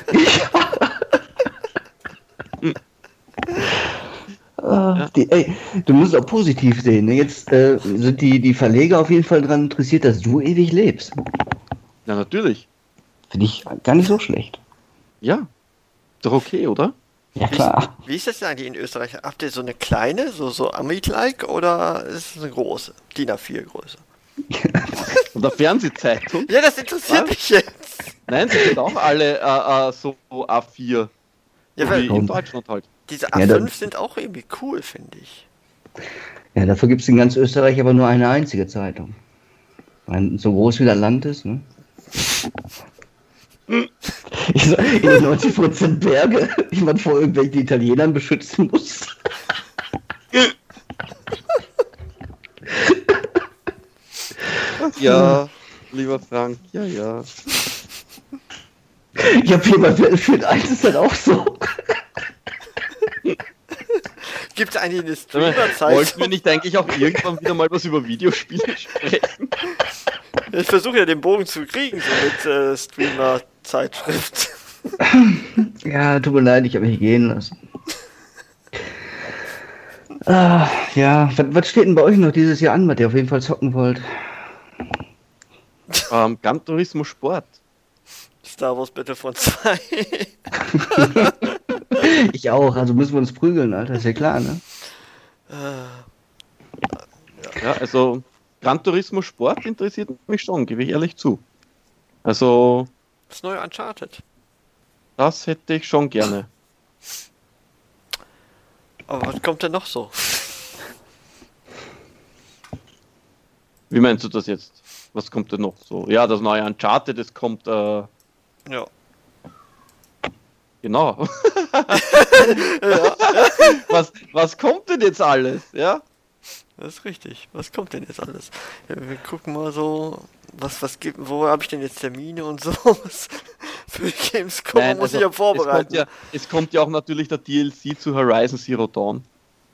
Ah, die, ey, du musst auch positiv sehen. Ne? Jetzt äh, sind die, die Verleger auf jeden Fall daran interessiert, dass du ewig lebst. Ja, natürlich. Finde ich gar nicht so schlecht. Ja. Doch okay, oder? Ja, klar. Wie ist das denn eigentlich in Österreich? Habt ihr so eine kleine, so, so Amit-like oder ist es eine große? D I N A vier Größe? Und der Fernsehzeitung? Ja, das interessiert Was? mich jetzt. Nein, die sind auch alle äh, äh, so A vier. Ja, Wie weil in Deutschland halt. diese A Ja, fünf dann- sind auch irgendwie cool, finde ich. Ja, dafür gibt es in ganz Österreich aber nur eine einzige Zeitung. Weil so groß wie das Land ist, ne? Ich so, in neunzig Prozent Berge, die man vor irgendwelchen Italienern beschützen muss. Ja, lieber Frank, ja, ja. Ich habe hier bei Battlefield eins ist das auch so. Gibt es eigentlich eine Wollten wir Streamer-Zeitung? nicht eigentlich auch irgendwann wieder mal was über Videospiele sprechen? Ich versuche ja den Bogen zu kriegen, so mit äh, Streamer-Zeitschrift. Ja, tut mir leid, ich habe mich gehen lassen. Ah, ja, was, was steht denn bei euch noch dieses Jahr an, was ihr auf jeden Fall zocken wollt? Ähm, Gran Turismo Sport. Star Wars Battlefront zwei. Ich auch, also müssen wir uns prügeln, Alter, ist ja klar, ne? Ja, also Gran Turismo Sport interessiert mich schon, gebe ich ehrlich zu. Also, Das neue Uncharted. das hätte ich schon gerne. Aber was kommt denn noch so? Wie meinst du das jetzt? Was kommt denn noch so? Ja, das neue Uncharted, das kommt, äh, Ja. genau. was, was kommt denn jetzt alles? Ja? Das ist richtig. Was kommt denn jetzt alles? Ja, wir gucken mal so, was, was gibt, wo habe ich denn jetzt Termine und so? Was für Gamescom Nein, muss also, ich ja Es kommt vorbereiten. ja, es kommt ja auch natürlich der D L C zu Horizon Zero Dawn.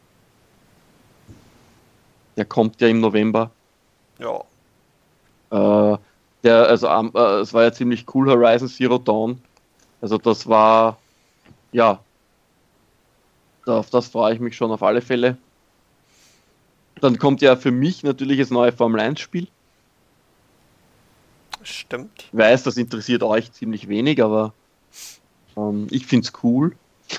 Der kommt ja im November. Ja. Äh, der, also, ähm, äh, es war ja ziemlich cool, Horizon Zero Dawn. Also das war, ja, da- auf das freue ich mich schon auf alle Fälle. Dann kommt ja für mich natürlich das neue Formel eins Spiel. Stimmt. Ich weiß, das interessiert euch ziemlich wenig, aber ähm, ich find's cool.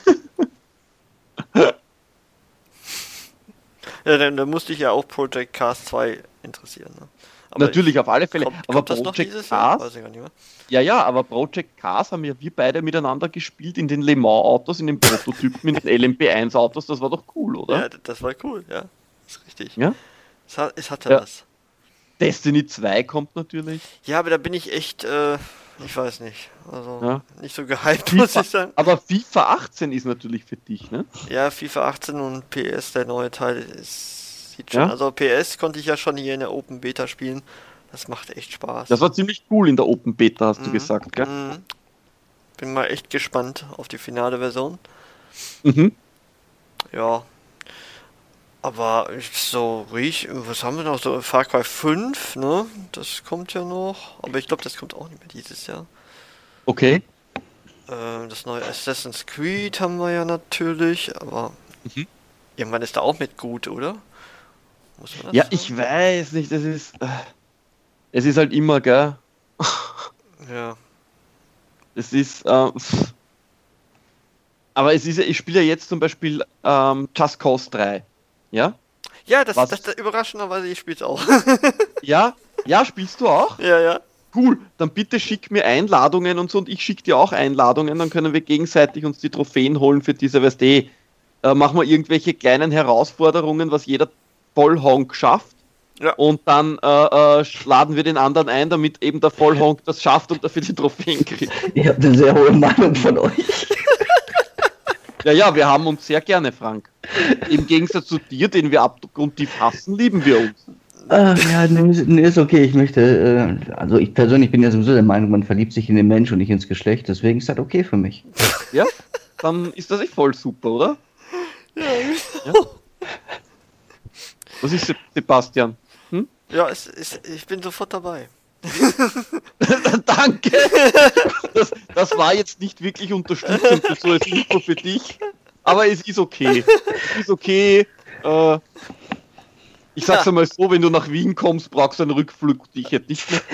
Ja, dann, dann musste ich ja auch Project Cars zwei interessieren. Ne? Aber Natürlich, ich, auf alle Fälle. Kommt, aber kommt das noch Project dieses Jahr? Weiß Cars, ich gar nicht mehr. ja, ja, aber Project Cars haben ja wir beide miteinander gespielt in den Le Mans Autos, in den Prototypen, in den L M P eins Autos. Das war doch cool, oder? Ja, das war cool, ja. Das ist richtig. Ja? Es, hat, es hatte Ja. was. Destiny zwei kommt natürlich. Ja, aber da bin ich echt, äh, ich weiß nicht. Also Ja. nicht so gehypt, muss ich sagen. Aber FIFA achtzehn ist natürlich für dich, ne? Ja, FIFA achtzehn und P S, der neue Teil, ist, sieht schon. Ja? Also P S konnte ich ja schon hier in der Open Beta spielen. Das macht echt Spaß. Das war ziemlich cool in der Open Beta, hast du Mhm. gesagt, gell? Mhm. Bin mal echt gespannt auf die finale Version. Mhm. Ja. Aber ich- so riech, was haben wir noch? So Far Cry fünf, ne? Das kommt ja noch. Aber ich glaube, das kommt auch nicht mehr dieses Jahr. Okay. Ähm, das neue Assassin's Creed haben wir ja natürlich, aber Mhm. irgendwann ist da auch mit gut, oder? Muss man das Ja, sagen? ich weiß nicht, das ist. Äh, es ist halt immer, gell? Ja. Es ist. Äh, pff. Aber es ist ja, ich spiele ja jetzt zum Beispiel ähm, Just Cause drei. Ja? Ja, das, Was? das, das überraschenderweise, ich spiel's auch. Ja? Ja, spielst du auch? ja, ja. Cool, dann bitte schick mir Einladungen und so und ich schick dir auch Einladungen, dann können wir gegenseitig uns die Trophäen holen für diese, weißt du, äh, machen wir irgendwelche kleinen Herausforderungen, was jeder Vollhonk schafft. Ja. Und dann äh, äh, laden wir den anderen ein, damit eben der Vollhonk das schafft und dafür die Trophäen kriegt. Ihr habt eine sehr hohe Meinung von euch. Ja, ja, wir haben uns sehr gerne, Frank. Im Gegensatz zu dir, den wir abgrundtief hassen, lieben wir uns. Ah, ja, nee, ist- nee, ist okay. Ich möchte, äh, also ich persönlich bin ja sowieso der Meinung, man verliebt sich in den Mensch und nicht ins Geschlecht. Deswegen ist das okay für mich. Ja? Dann ist das echt voll super, oder? Ja. Was ist, Se- Sebastian? Hm? Ja, es, es, ich bin sofort dabei. Danke! Das, das war jetzt nicht wirklich unterstützend, so als Info für dich. Aber es ist okay. Es ist okay. Äh, ich sag's Ja. einmal so, wenn du nach Wien kommst, brauchst du einen Rückflugticket nicht mehr.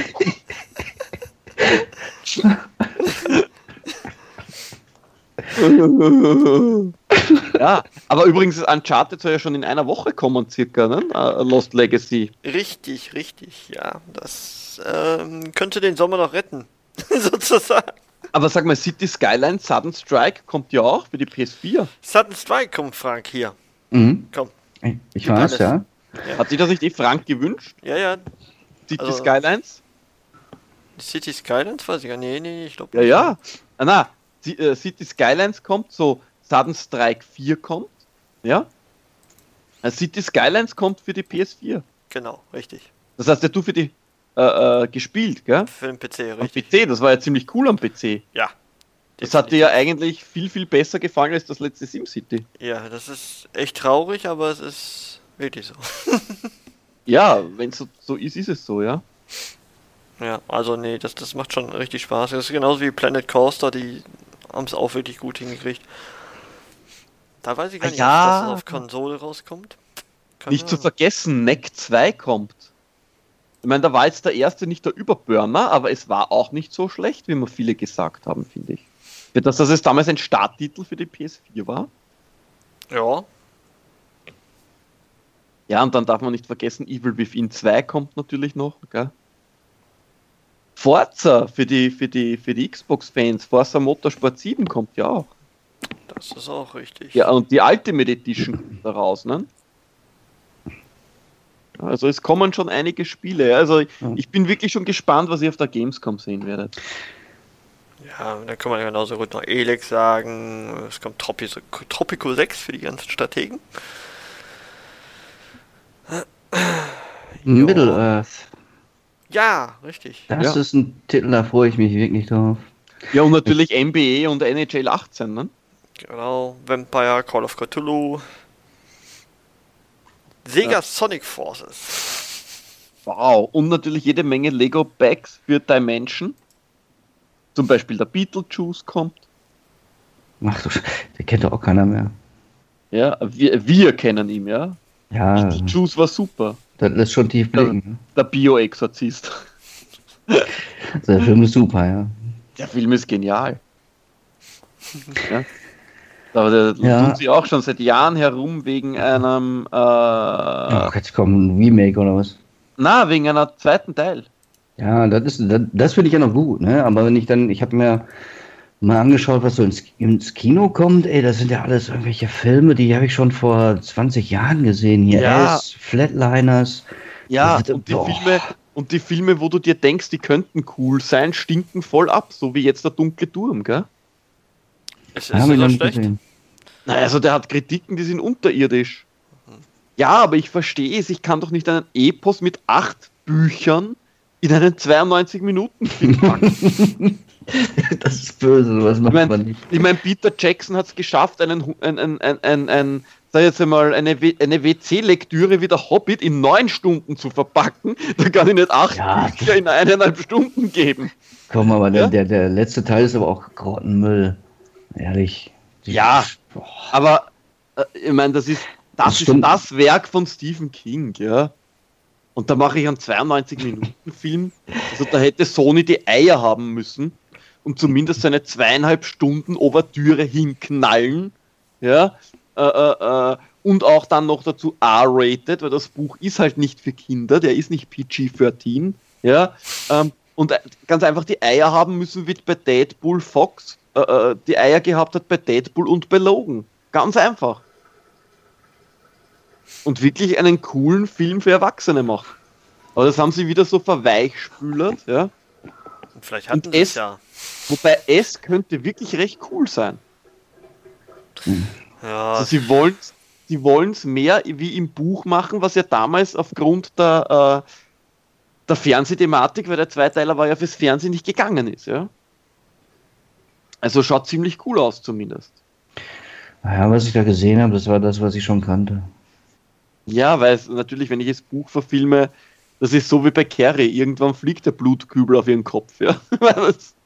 Ja, aber übrigens, Uncharted soll ja schon in einer Woche kommen, circa, ne? Uh, Lost Legacy. Richtig, richtig, ja. Das ähm, könnte den Sommer noch retten. Sozusagen. Aber sag mal, City Skyline Sudden Strike kommt ja auch für die P S vier. Sudden Strike kommt, Frank, hier. Mhm. Komm. Ich Gib weiß, alles. ja. Hat sich das nicht eh Frank gewünscht? Ja, ja. City Also- Skylines? City Skylines, weiß ich gar nicht. Nee, nee, ich glaube Ja, ja. Ah, na, C- äh, City Skylines kommt, so Sudden Strike vier kommt. Ja? Äh, City Skylines kommt für die P S vier. Genau, richtig. Das heißt, ja, du für die äh, äh, gespielt, gell? Für den P C, Am richtig. P C, das war ja ziemlich cool am P C. Ja. Das hat dir ja eigentlich viel, viel besser gefallen als das letzte SimCity. Ja, das ist echt traurig, aber es ist wirklich so. Ja, wenn es so, so ist, ist es so, ja. Ja, also nee, das, das macht schon richtig Spaß. Das ist genauso wie Planet Coaster, die haben es auch wirklich gut hingekriegt. Da weiß ich gar Ah, nicht, ja. ob das auf Konsole rauskommt. Keine Nicht zu Ahnung. vergessen, Neck zwei kommt. Ich meine, da war jetzt der erste nicht der Überburner, aber es war auch nicht so schlecht, wie mir viele gesagt haben, finde ich. Für das, dass es damals ein Starttitel für die P S vier war. Ja, Ja, und dann darf man nicht vergessen, Evil Within zwei kommt natürlich noch, gell? Forza für die, für die, für die Xbox-Fans, Forza Motorsport sieben kommt ja auch. das ist auch richtig. Ja, und die Ultimate Edition kommt da raus, ne? Also es kommen schon einige Spiele. Also ich bin wirklich schon gespannt, was ihr auf der Gamescom sehen werdet. Ja, dann kann man ja genauso gut noch Elex sagen. Es kommt Tropico, Tropico sechs für die ganzen Strategen. Middle-earth. Ja, richtig. Das Ja. ist ein Titel, da freue ich mich wirklich drauf. Ja, und natürlich N B A und N H L achtzehn, ne? Genau. Vampire, Call of Cthulhu. Sega Ja. Sonic Forces. Wow. Und natürlich jede Menge Lego-Bags für Dimension. Zum Beispiel der Beetlejuice kommt. Ach du Sch- der kennt doch auch keiner mehr. Ja, wir, wir kennen ihn, ja. Ja, Die Juice war super. das lässt schon tief blicken. Der Bio-Exorzist. Der Film ist super, ja. Der Film ist genial. Ja. Aber da Ja. tun sie auch schon seit Jahren herum wegen einem, äh, Ach, jetzt kommt ein Remake oder was? na, wegen einer zweiten Teil. Ja, das ist, das, das finde ich ja noch gut, ne? Aber wenn ich dann, ich habe mir mal angeschaut, was so ins, ins Kino kommt, ey, das sind ja alles irgendwelche Filme, die habe ich schon vor zwanzig Jahren gesehen. Hier Ja. S, Flatliners. Ja, Das- und die boah. Filme, und die Filme, wo du dir denkst, die könnten cool sein, stinken voll ab, so wie jetzt der dunkle Turm, gell? Ist, Haben ist wir das noch so nicht schlecht? gesehen. Na, also der hat Kritiken, die sind unterirdisch. Ja, aber ich verstehe es, ich kann doch nicht einen Epos mit acht Büchern in einen zweiundneunzig-Minuten-Film packen. Das ist böse, was macht Ich meine, man nicht. ich mein, Peter Jackson hat es geschafft, einen, Hu- ein, ein, ein, ein, ein, sag jetzt einmal, eine, W- eine W C-Lektüre wie der Hobbit in neun Stunden zu verpacken. Da kann ich nicht acht Ja. Bücher in eineinhalb Stunden geben. Komm, aber Ja? der, der, der letzte Teil ist aber auch Grottenmüll. Ehrlich. Die- Ja. Boah. Aber äh, ich meine, das ist das, Das ist stimmt. das Werk von Stephen King, ja. Und da mache ich einen zweiundneunzig-Minuten-Film. Also da hätte Sony die Eier haben müssen und zumindest seine zweieinhalb Stunden Ouvertüre hinknallen, ja. Äh, äh, äh, und auch dann noch dazu R-rated, weil das Buch ist halt nicht für Kinder, der ist nicht P G dreizehn, ja. Ähm, und äh, ganz einfach die Eier haben müssen, wie bei Deadpool Fox äh, äh, die Eier gehabt hat bei Deadpool und bei Logan. Ganz einfach. Und wirklich einen coolen Film für Erwachsene macht. Aber das haben sie wieder so verweichspülert, ja. Und vielleicht hatten Und sie es es- ja. Wobei es könnte wirklich recht cool sein. Ja, Also sie wollen sie wollen's mehr wie im Buch machen, was ja damals aufgrund der, äh, der Fernsehthematik, weil der Zweiteiler war ja fürs Fernsehen nicht gegangen ist, ja. Also schaut ziemlich cool aus zumindest. Naja, was ich da gesehen habe, das war das, was ich schon kannte. Ja, weil es natürlich, wenn ich das Buch verfilme, das ist so wie bei Carrie, irgendwann fliegt der Blutkübel auf ihren Kopf, ja. Das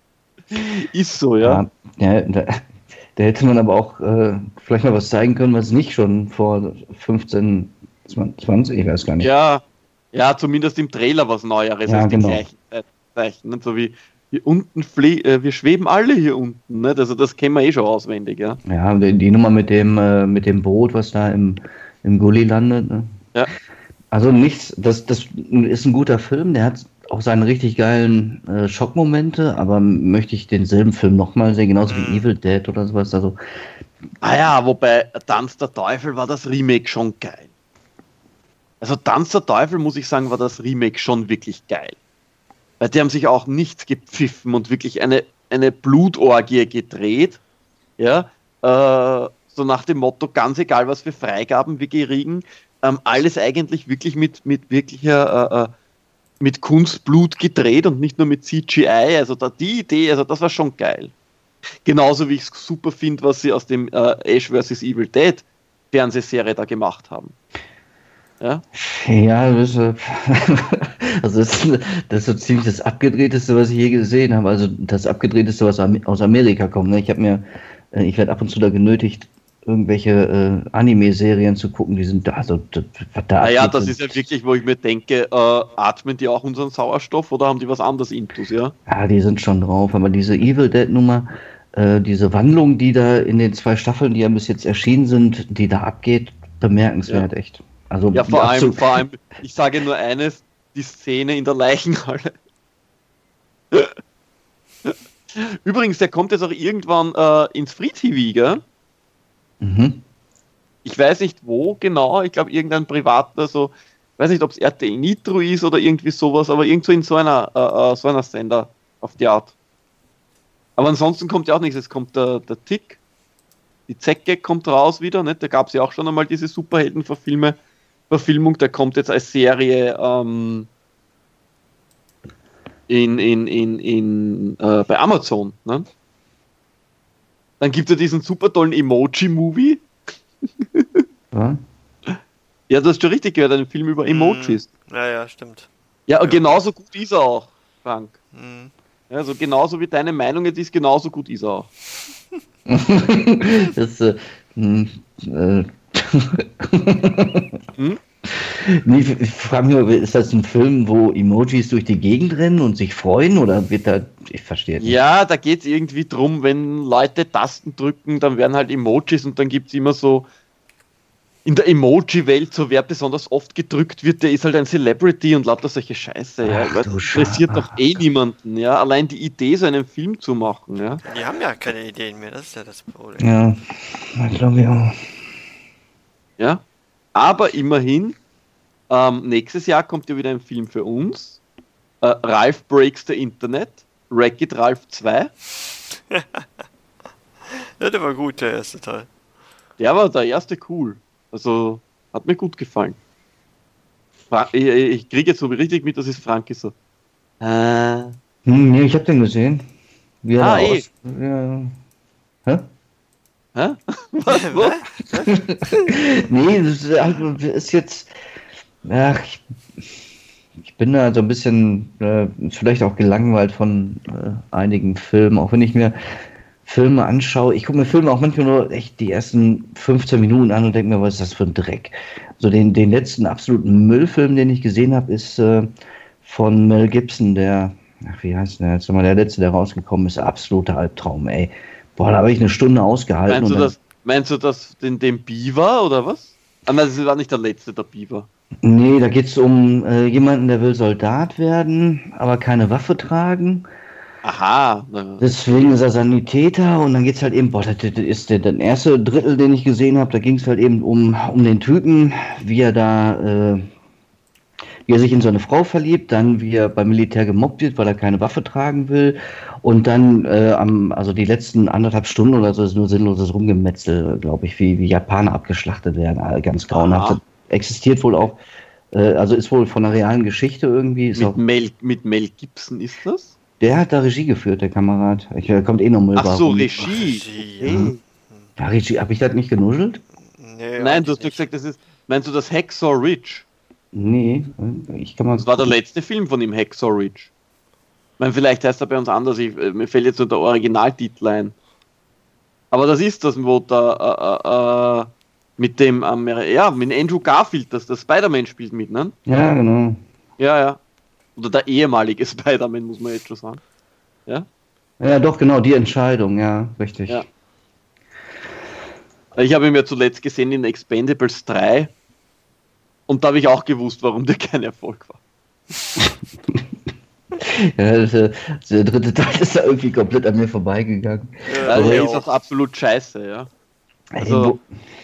ist so, ja. Ja, ja da, da hätte man aber auch äh, vielleicht mal was zeigen können, was nicht schon vor fünfzehn, zwanzig, ich weiß gar nicht. Ja, ja, zumindest im Trailer was Neueres Ja, als die genau. gleichen Ze- Zeichen. nicht? So wie hier unten flie äh, wir schweben alle hier unten, nicht? Also das kennen wir eh schon auswendig, ja. Ja, die, die Nummer mit dem, äh, mit dem Boot, was da im, im Gully landet. Ne? Ja. Also nichts, das, das ist ein guter Film, der hat auch seine richtig geilen äh, Schockmomente, aber möchte ich denselben Film nochmal sehen, genauso wie Evil Dead oder sowas. Also, Ah ja, wobei Tanz der Teufel war das Remake schon geil. Also Tanz der Teufel, muss ich sagen, war das Remake schon wirklich geil. Weil die haben sich auch nichts gepfiffen und wirklich eine, eine Blutorgie gedreht. Ja, äh, so nach dem Motto, ganz egal, was für Freigaben wir kriegen, ähm, alles eigentlich wirklich mit, mit wirklicher äh, äh, mit Kunstblut gedreht und nicht nur mit C G I. Also da die Idee, also das war schon geil. Genauso wie ich es super finde, was sie aus dem äh, Ash versus. Evil Dead Fernsehserie da gemacht haben. Ja, ja, das, äh, also das, das ist so ziemlich das Abgedrehteste, was ich je gesehen habe. Also das Abgedrehteste, was Am- aus Amerika kommt. Ne? Ich habe mir, äh, ich werde ab und zu da genötigt, irgendwelche äh, Anime-Serien zu gucken, die sind da, also das, was da naja, abgeht, das sind- ist ja wirklich, wo ich mir denke, äh, atmen die auch unseren Sauerstoff oder haben die was anderes intus, ja? Ja, die sind schon drauf, aber diese Evil Dead-Nummer, äh, diese Wandlung, die da in den zwei Staffeln, die ja bis jetzt erschienen sind, die da abgeht, bemerkenswert, echt. Also Ja, vor allem, absolut- vor allem, ich sage nur eines, die Szene in der Leichenhalle. Übrigens, der kommt jetzt auch irgendwann äh, ins Free T V, gell? Mhm. Ich weiß nicht wo genau, ich glaube irgendein privater, so, weiß nicht, ob es R T L Nitro ist oder irgendwie sowas, aber irgendwo in so einer, äh, äh, so einer Sender auf die Art. Aber ansonsten kommt ja auch nichts, es kommt der, der Tick, die Zecke kommt raus wieder, nicht? Da gab es ja auch schon einmal diese Superheldenverfilme, Verfilmung, der kommt jetzt als Serie ähm, in, in, in, in, äh, bei Amazon. Ne? Dann gibt es ja diesen super tollen Emoji-Movie. Ja? Ja, du hast schon richtig gehört, einen Film über Emojis. Mm, ja, ja, stimmt. Ja, und genauso gut ist er auch, Frank. Mm. Ja, also genauso wie deine Meinung jetzt ist, genauso gut ist er auch. das, äh, mh, äh, hm? Nee, ich, ich frage mich, ist das ein Film, wo Emojis durch die Gegend rennen und sich freuen oder wird da, ich verstehe nicht. Ja, da geht es irgendwie drum, wenn Leute Tasten drücken, dann werden halt Emojis und dann gibt es immer so in der Emoji-Welt, so wer besonders oft gedrückt wird, der ist halt ein Celebrity und lauter solche Scheiße. Ja. Ach, Weil du das interessiert Scha- doch eh niemanden. Ja. Allein die Idee, so einen Film zu machen. Ja, Die haben ja keine Ideen mehr, das ist ja das Problem. Ja, ich glaube ich auch. ja. Aber immerhin, ähm, nächstes Jahr kommt ja wieder ein Film für uns. Äh, Ralph Breaks the Internet. Wreck-It Ralph zwei. Ja, der war gut, der erste Teil. Der war der erste cool. Also, hat mir gut gefallen. Fra- Ich, ich kriege jetzt so richtig mit, dass es Frank ist so. Äh, Hm, nee, ich habe den gesehen. Wie er Ah, da eh. aus... Ja. Hä? hä? Was? Was? Nee, das ist also, das ist jetzt. Ach, ich, ich bin da so ein bisschen äh, vielleicht auch gelangweilt von äh, einigen Filmen, auch wenn ich mir Filme anschaue. Ich gucke mir Filme auch manchmal nur echt die ersten fünfzehn Minuten an und denke mir, was ist das für ein Dreck? So den, den letzten absoluten Müllfilm, den ich gesehen habe, ist äh, von Mel Gibson, der, ach, wie heißt der jetzt nochmal, der letzte, der rausgekommen ist, absoluter Albtraum, ey. Boah, da habe ich eine Stunde ausgehalten. Meinst du und dann- das, meinst du das den, den Beaver oder was? Ah, nein, das war nicht der letzte, der Beaver. Nee, da geht es um äh, jemanden, der will Soldat werden, aber keine Waffe tragen. Aha. Na, Deswegen ist er Sanitäter und dann geht es halt eben, boah, das, das ist der, der erste Drittel, den ich gesehen habe, da ging es halt eben um, um den Typen, wie er da, äh, wie er sich in so eine Frau verliebt, dann wie er beim Militär gemobbt wird, weil er keine Waffe tragen will und dann, äh, am, also die letzten anderthalb Stunden oder so ist nur sinnloses Rumgemetzel, glaube ich, wie, wie Japaner abgeschlachtet werden, also ganz grauenhaft. Aha. Existiert wohl auch, äh, also ist wohl von einer realen Geschichte irgendwie. Ist auch, mit, Mel, mit Mel Gibson ist das? der hat da Regie geführt, der Kamerad. Ich, äh, kommt eh noch Müll Ach so, rum. Regie. Regie, Okay. Ja, Regie, hab ich das nicht genuschelt? Nee, Nein, du hast eigentlich doch gesagt, das ist. Meinst du das Hacksaw Ridge? Nee, ich kann mal. Das war der letzte Film von ihm, Hacksaw Ridge. Ich meine, vielleicht heißt er bei uns anders, ich, äh, mir fällt jetzt nur der Originaltitel ein. Aber das ist das, wo der äh, äh, mit dem Amer ja, mit Andrew Garfield, das der Spider-Man spielt mit, ne? Ja, genau. Ja, ja. Oder der ehemalige Spider-Man, muss man jetzt schon sagen. Ja? Ja, doch, genau, die Entscheidung, ja, richtig. Ja. Ich habe ihn ja zuletzt gesehen in Expendables drei und da habe ich auch gewusst, warum der kein Erfolg war. Ja, das, äh, der dritte Teil ist da irgendwie komplett an mir vorbeigegangen. Ja, Also nee, er ist auch. auch absolut scheiße, ja. Ey, Also- wo-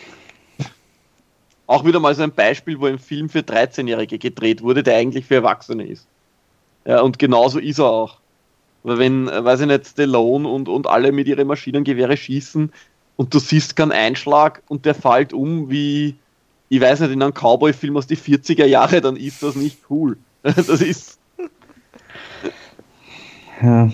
Auch wieder mal so ein Beispiel, wo ein Film für dreizehnjährige gedreht wurde, der eigentlich für Erwachsene ist. Ja, und genauso ist er auch. Weil wenn, äh, weiß ich nicht, Stallone und, und alle mit ihren Maschinengewehre schießen und du siehst keinen Einschlag und der fällt um wie, ich weiß nicht, in einem Cowboy-Film aus die vierziger Jahre, dann ist das nicht cool. Das ist... ja.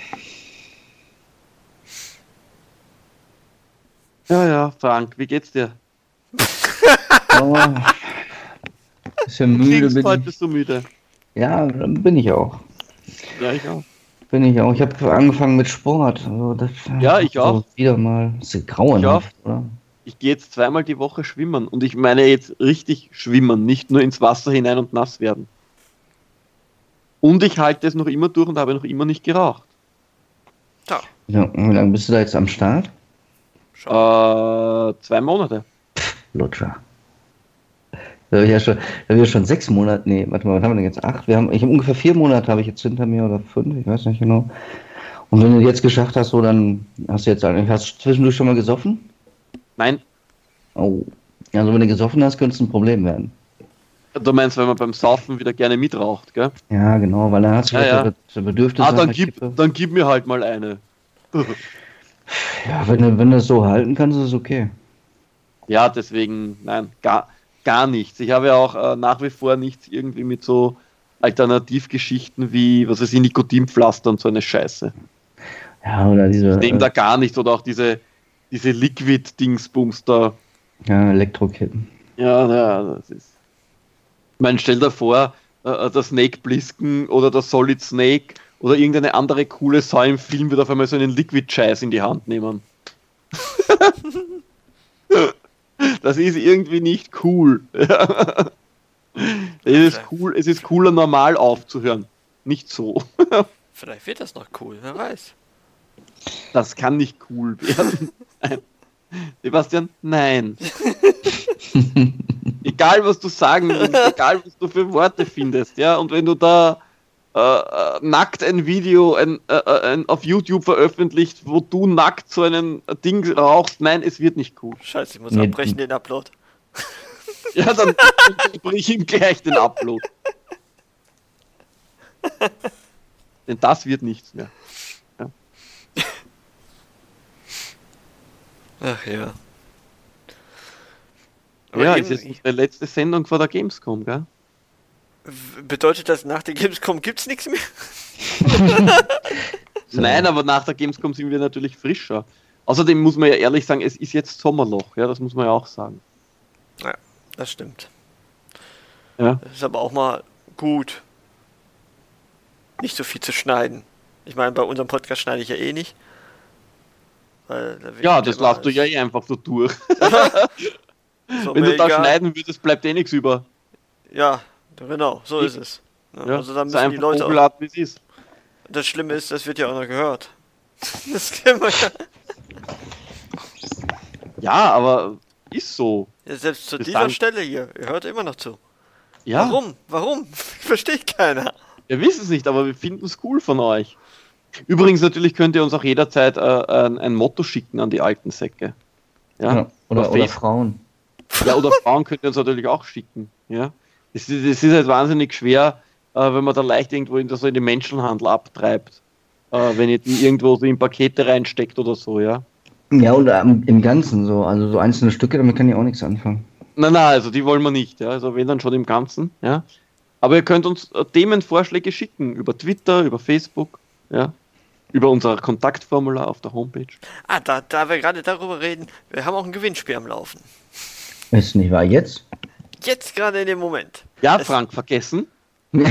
Ja, ja, Frank, wie geht's dir? Oh, bisschen müde Klingst bin heute ich. so müde. Ja, bin ich auch. Ja, ich auch. Bin ich auch. Ich habe angefangen mit Sport. Also das, Ja, ich auch. So wieder mal. Das ist grauenhaft, oder? Ich gehe jetzt zweimal die Woche schwimmen und ich meine jetzt richtig schwimmen, nicht nur ins Wasser hinein und nass werden. Und ich halte es noch immer durch und habe noch immer nicht geraucht. Ja, Ja, und wie lange bist du da jetzt am Start? schau. Äh, zwei Monate. Lutscher. Da habe ich ja schon, da habe ich ja schon sechs Monate, nee, warte mal, was haben wir denn jetzt? Acht? Wir haben, ich habe ungefähr vier Monate habe ich jetzt hinter mir oder fünf, ich weiß nicht genau. Und wenn du jetzt geschafft hast, so, dann hast du jetzt, hast du zwischendurch schon mal gesoffen? Nein, Oh. Also wenn du gesoffen hast, könnte es ein Problem werden. du meinst, wenn man beim Saufen wieder gerne mitraucht, gell? Ja, genau, weil dann hast du Ja, vielleicht ja. auch das Bedürfnis Ah, nach dann einer gib, Kippe. dann gib mir halt mal eine. Ja, wenn du, wenn du es so halten kannst, ist es okay. Ja, deswegen, nein, gar, gar nichts. Ich habe ja auch äh, nach wie vor nichts irgendwie mit so Alternativgeschichten wie, was weiß ich, Nikotinpflaster und so eine Scheiße. Ja, oder diese Ich nehme äh, da gar nichts oder auch diese, diese Liquid-Dingsbums da. ja, Elektrokippen. Ja, ja, das ist. Ich meine, stell dir vor, äh, der Snake Plissken oder der Solid Snake oder irgendeine andere coole Sau im Film wird auf einmal so einen Liquid-Scheiß in die Hand nehmen. Das ist irgendwie nicht cool. Es ist cool, es ist cooler, normal aufzuhören. Nicht so. Vielleicht wird das noch cool, wer weiß. Das kann nicht cool werden. Nein. Sebastian, nein. Egal, was du sagen willst, egal, was du für Worte findest, ja, und wenn du da äh, äh, nackt ein Video ein, äh, ein, auf YouTube veröffentlicht, wo du nackt so ein Ding rauchst, nein, es wird nicht cool. Scheiße, ich muss Nee, abbrechen den Upload. Ja, dann brich ihm gleich den Upload. Denn das wird nichts mehr. Ach ja. Aber Ja, eben, ist jetzt unsere letzte Sendung vor der Gamescom, gell? bedeutet das, nach der Gamescom gibt's nichts mehr? Nein, aber nach der Gamescom sind wir natürlich frischer. Außerdem muss man ja ehrlich sagen, es ist jetzt Sommerloch, ja, das muss man ja auch sagen. Ja, das stimmt. Ja. Das ist aber auch mal gut, nicht so viel zu schneiden. Ich meine, bei unserem Podcast schneide ich ja eh nicht. Weil da wird Ja, das immer läuft du ja alles- eh einfach so durch. so Wenn mir du da egal. schneiden würdest, bleibt eh nichts über. Ja, genau, so Ich- ist es. Ja, Ja, also da ist müssen die einfach Leute auch, hochgeladen, wie es ist. das Schlimme ist, das wird ja auch noch gehört. Das kennen wir ja. Ja, aber ist so. Ja, selbst zu Bis dieser dann. Stelle hier, ihr hört immer noch zu. Ja, Warum? Warum? Versteht keiner. wir wissen es nicht, aber wir finden es cool von euch. Übrigens, natürlich könnt ihr uns auch jederzeit äh, ein, ein Motto schicken an die alten Säcke. Ja, Ja, oder, oder Facebook. Frauen. Ja, oder Frauen könnt ihr uns natürlich auch schicken. Ja, es ist, es ist halt wahnsinnig schwer, äh, wenn man da leicht irgendwo in, so in den Menschenhandel abtreibt. Äh, wenn ihr die irgendwo so in Pakete reinsteckt oder so, ja. Ja, und ähm, im Ganzen so. Also so einzelne Stücke, damit kann ich auch nichts anfangen. Nein, nein, also die wollen wir nicht. Ja. Also wenn dann schon im Ganzen. Ja. Aber ihr könnt uns äh, Themenvorschläge schicken über Twitter, über Facebook, ja, über unser Kontaktformular auf der Homepage. Ah, da, da wir gerade darüber reden, wir haben auch ein Gewinnspiel am Laufen. Ist nicht wahr jetzt? Jetzt gerade in dem Moment. Ja, Es- Frank, vergessen nee,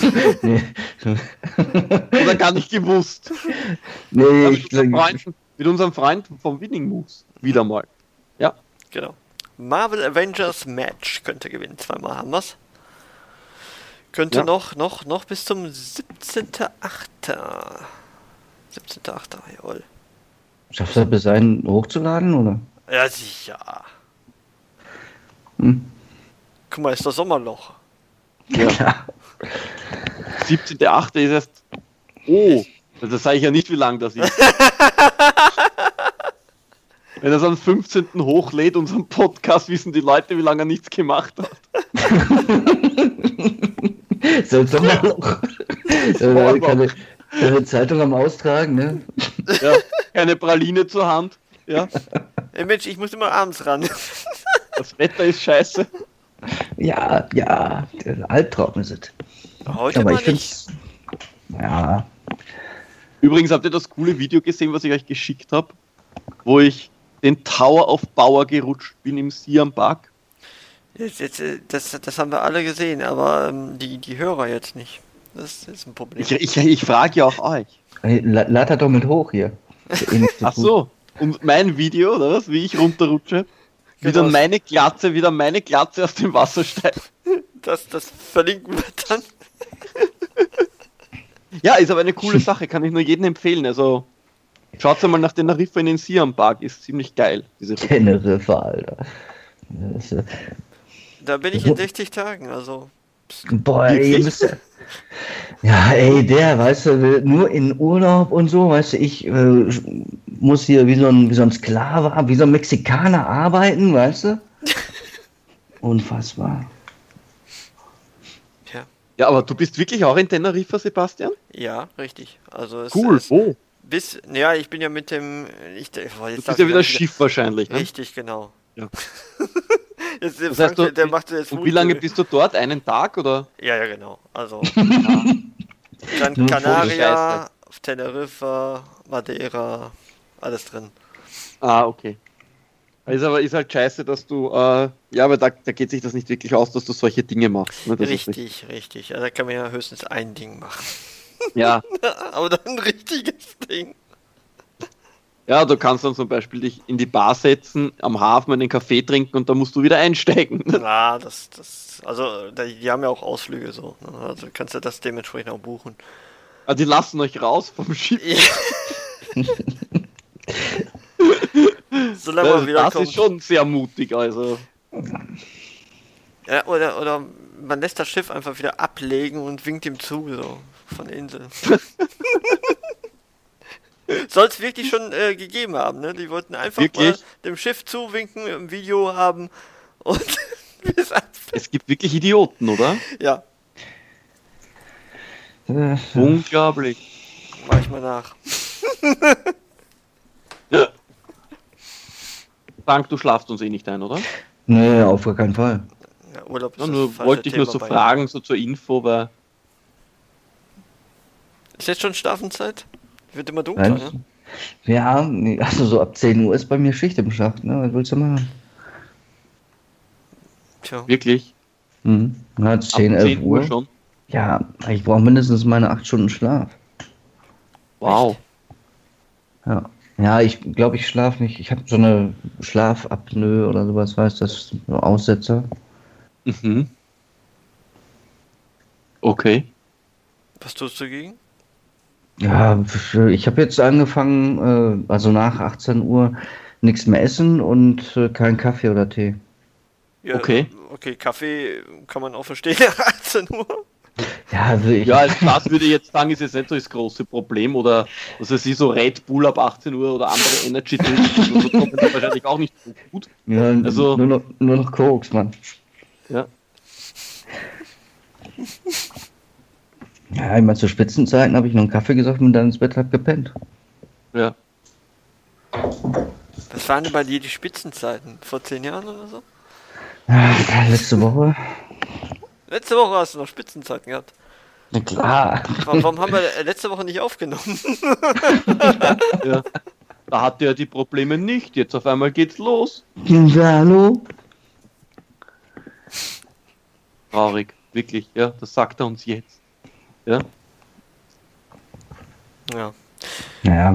oder gar nicht gewusst. nee Ja, mit, ich, unserem Freund, mit unserem Freund vom Winning Moves. Wieder mal. Ja. Genau. Marvel Avengers Match könnte gewinnen. Zweimal haben wir's. Könnte Ja. noch, noch, noch bis zum siebzehnten achten siebzehnten achten jawohl. schaffst du das bis dahin hochzuladen, oder? Ja, sicher. Hm. Guck mal, ist das Sommerloch. Ja. Klar. siebzehnten achte ist erst. Oh, das sage ich ja nicht, wie lang das ist. Wenn er es am fünfzehnten hochlädt, unseren Podcast, wissen die Leute, wie lange er nichts gemacht hat. So, Sommerloch. äh, keine, keine Zeitung am Austragen, ne? Ja, keine Praline zur Hand. Ja, Ey Mensch, ich muss immer abends ran. das Wetter ist scheiße. Ja, ja, der Albtraum ist es. Heute Aber mal ich finde nicht. ja, Übrigens, habt ihr das coole Video gesehen, was ich euch geschickt habe? Wo ich den Tower of Power gerutscht bin im Siam Park. Jetzt, jetzt, äh, das, das haben wir alle gesehen, aber ähm, die, die Hörer jetzt nicht. Das ist ein Problem. Ich, ich, ich frage ja auch euch. hey, la- lad das doch mit hoch hier. Ist ja eh nichts zu Ach tun. so, und mein Video, oder was? Wie ich runterrutsche? Wieder Genau. meine Glatze, wieder meine Glatze aus dem Wasser steigt. Das, das verlinken wir dann. Ja, ist aber eine coole Sache, kann ich nur jedem empfehlen. Also schaut mal nach Teneriffa in den Siam Park, ist ziemlich geil. Diese Route. Teneriffa, Alter. Das ist, äh, Da bin ich in sechzig Tagen, also. boah, ey, ihr Wirklich? müsst ja. Ja, ey, der, weißt du, will nur in Urlaub und so, weißt du, ich äh, muss hier wie so ein, wie so ein Sklave, wie so ein Mexikaner arbeiten, weißt du? Unfassbar. Ja, Ja, aber du bist wirklich auch in Teneriffa, Sebastian? ja, richtig. Also es Cool, ist wo? bis, ja, ich bin ja mit dem, ich, boah, jetzt Du darf bist ja ich wieder gar Schiff wahrscheinlich. Ne? Richtig, genau. Ja. Jetzt, der, Das Frank, heißt, du, der, der macht jetzt und wie lange bist du dort? Einen Tag oder? Ja, ja, genau. Also Nur Gran voll Canaria, Scheiße. auf Teneriffa, Madeira, alles drin. Ah, okay. Ist aber ist halt scheiße, dass du, äh, ja, aber da, da geht sich das nicht wirklich aus, dass du solche Dinge machst. Ne? Das ist Richtig, richtig. Also da kann man ja höchstens ein Ding machen. Ja, Aber dann ein richtiges Ding. Ja, du kannst dann zum Beispiel dich in die Bar setzen, am Hafen einen Kaffee trinken und dann musst du wieder einsteigen. Na, das, das, also, die haben ja auch Ausflüge so. Ne? Also kannst du das dementsprechend auch buchen. Ah, die lassen euch raus vom Schiff. Solange Ja, man wieder das kommt. ist schon sehr mutig, also. Ja, oder, oder man lässt das Schiff einfach wieder ablegen und winkt ihm zu, so, von der Insel. Soll es wirklich schon äh, gegeben haben, ne? Die wollten einfach Wirklich? mal dem Schiff zuwinken, im Video haben und bis ab- Es gibt wirklich Idioten, oder? ja, Äh, Unglaublich. mach ich mal nach. Ja. Frank, du schlafst uns eh nicht ein, oder? nee, auf gar keinen Fall. Ja, Urlaub ist Ja, das nur falsche wollte ich nur Thema so bei- fragen, so zur Info, weil. Ist jetzt schon Schlafenszeit? Wird immer dunkler, Nein. ne? Ja, nee, also so ab zehn Uhr ist bei mir Schicht im Schacht, ne? Was willst du machen? Tja. Wirklich? Mhm. Na, Ab zehn, elf Uhr. schon? Ja, ich brauche mindestens meine acht Stunden Schlaf. Wow. Ja. Ja, ich glaube, ich schlafe nicht. Ich habe so eine Schlafapnoe oder sowas, weißt du, das ist so Aussetzer. Mhm. Okay. Was tust du gegen? Ja, ich habe jetzt angefangen, äh, also nach achtzehn Uhr nichts mehr essen und äh, kein Kaffee oder Tee. Ja, Okay. Okay, Kaffee kann man auch verstehen nach achtzehn Uhr. Ja, also ich, Ja, also das würde ich jetzt sagen, ist jetzt nicht so das große Problem. Oder was weiß ich, so Red Bull ab achtzehn Uhr oder andere Energy Drinks, so kommt das wahrscheinlich auch nicht so gut. ja, also- nur, noch, nur noch Koks, Mann. Ja. Ja, ich meine, zu Spitzenzeiten habe ich noch einen Kaffee gesoffen und dann ins Bett hab gepennt. Ja. Was waren denn bei dir die Spitzenzeiten? Vor zehn Jahren oder so? Ja, letzte Woche. Letzte Woche hast du noch Spitzenzeiten gehabt. Na klar. Warum, warum haben wir äh, letzte Woche nicht aufgenommen? Ja. Da hatte er die Probleme nicht. Jetzt auf einmal geht's los. Ja, hallo? Traurig. Wirklich. Ja, das sagt er uns jetzt. Ja. Ja. Ja,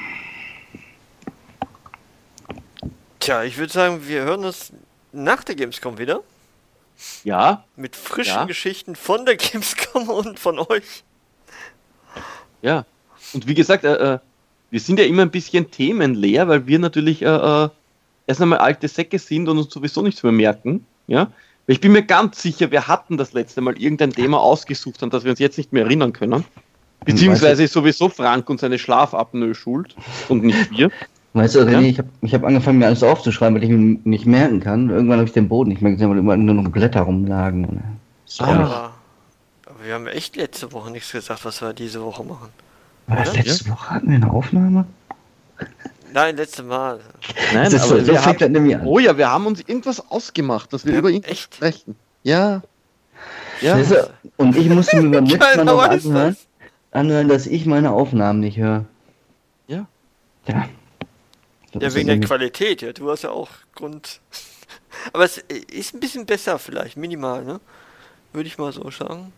Tja, ich würde sagen, wir hören uns nach der Gamescom wieder. Ja. Mit frischen Ja. Geschichten von der Gamescom und von euch. Ja. Und wie gesagt, äh, äh, wir sind ja immer ein bisschen themenleer, weil wir natürlich äh, äh, erst einmal alte Säcke sind und uns sowieso nichts mehr merken. Ja. Weil ich bin mir ganz sicher, wir hatten das letzte Mal irgendein Thema ausgesucht, an das wir uns jetzt nicht mehr erinnern können. Beziehungsweise ist sowieso Frank und seine Schlafapnoe schuld und nicht wir. weißt du, René, Ja? ich habe ich hab angefangen, mir alles aufzuschreiben, weil ich mir nicht merken kann. Irgendwann habe ich den Boden nicht mehr gesehen, weil überall nur noch Blätter rumlagen. So. Ah. Aber, aber wir haben echt letzte Woche nichts gesagt, was wir diese Woche machen. Was, oder? letzte Woche hatten wir eine Aufnahme? Nein, letzte Mal. Nein, Das ist so, aber so wir fängt das haben, nämlich an. oh ja, wir haben uns irgendwas ausgemacht, dass wir Ja, über irgendwas echt? sprechen. Ja. Ja. Weißt du, und ich musste mir beim letzten Mal Keiner noch weiß anhören, das. anhören, dass ich meine Aufnahmen nicht höre. Ja. Ja. So Ja, ist wegen das der nämlich. Qualität, ja. Du hast ja auch Grund. Aber es ist ein bisschen besser vielleicht, minimal, ne? Würde ich mal so sagen.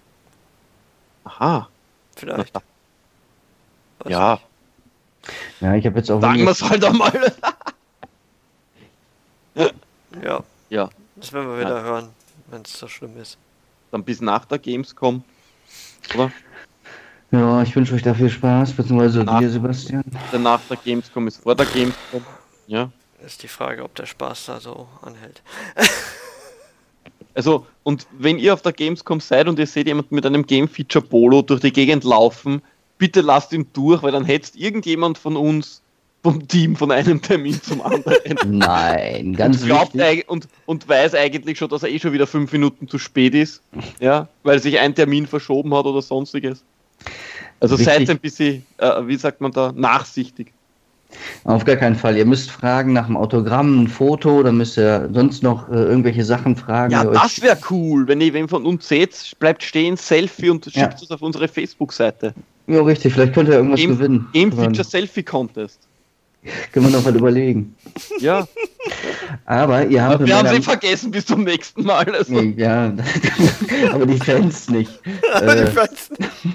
Aha. Vielleicht. Weiß Ja. nicht. Ja, ich habe jetzt auch... Sagen wir es halt einmal. Ja, Ja. das werden wir wieder hören, wenn es so schlimm ist. Dann bis nach der Gamescom. Oder? Ja, ich wünsche euch da viel Spaß, beziehungsweise Nach- dir, Sebastian. Denn nach der Gamescom ist vor der Gamescom. Ja. Ist die Frage, ob der Spaß da so anhält. Also, und wenn ihr auf der Gamescom seid und ihr seht jemanden mit einem Game-Feature-Polo durch die Gegend laufen, bitte lasst ihn durch, weil dann hetzt irgendjemand von uns vom Team von einem Termin zum anderen. Nein, ganz und, glaubt wichtig. eig- und, und weiß eigentlich schon, dass er eh schon wieder fünf Minuten zu spät ist, ja, weil sich ein Termin verschoben hat oder sonstiges. Also Wichtig. seid ein bisschen, äh, wie sagt man da, nachsichtig. Auf gar keinen Fall. Ihr müsst fragen nach einem Autogramm, ein Foto, oder müsst ihr sonst noch äh, irgendwelche Sachen fragen. Ja, die das euch- wäre cool, wenn ihr wen von uns seht, bleibt stehen, Selfie und schickt Ja. es auf unsere Facebook-Seite. Ja, richtig. Vielleicht könnt ihr irgendwas Game, gewinnen. Game Können Feature Selfie Contest. wir- Können wir noch was überlegen. Ja, Aber ihr habt... aber wir haben sie vergessen bis zum nächsten Mal. Also. Ja, aber die Fans nicht. Aber die äh, Fans-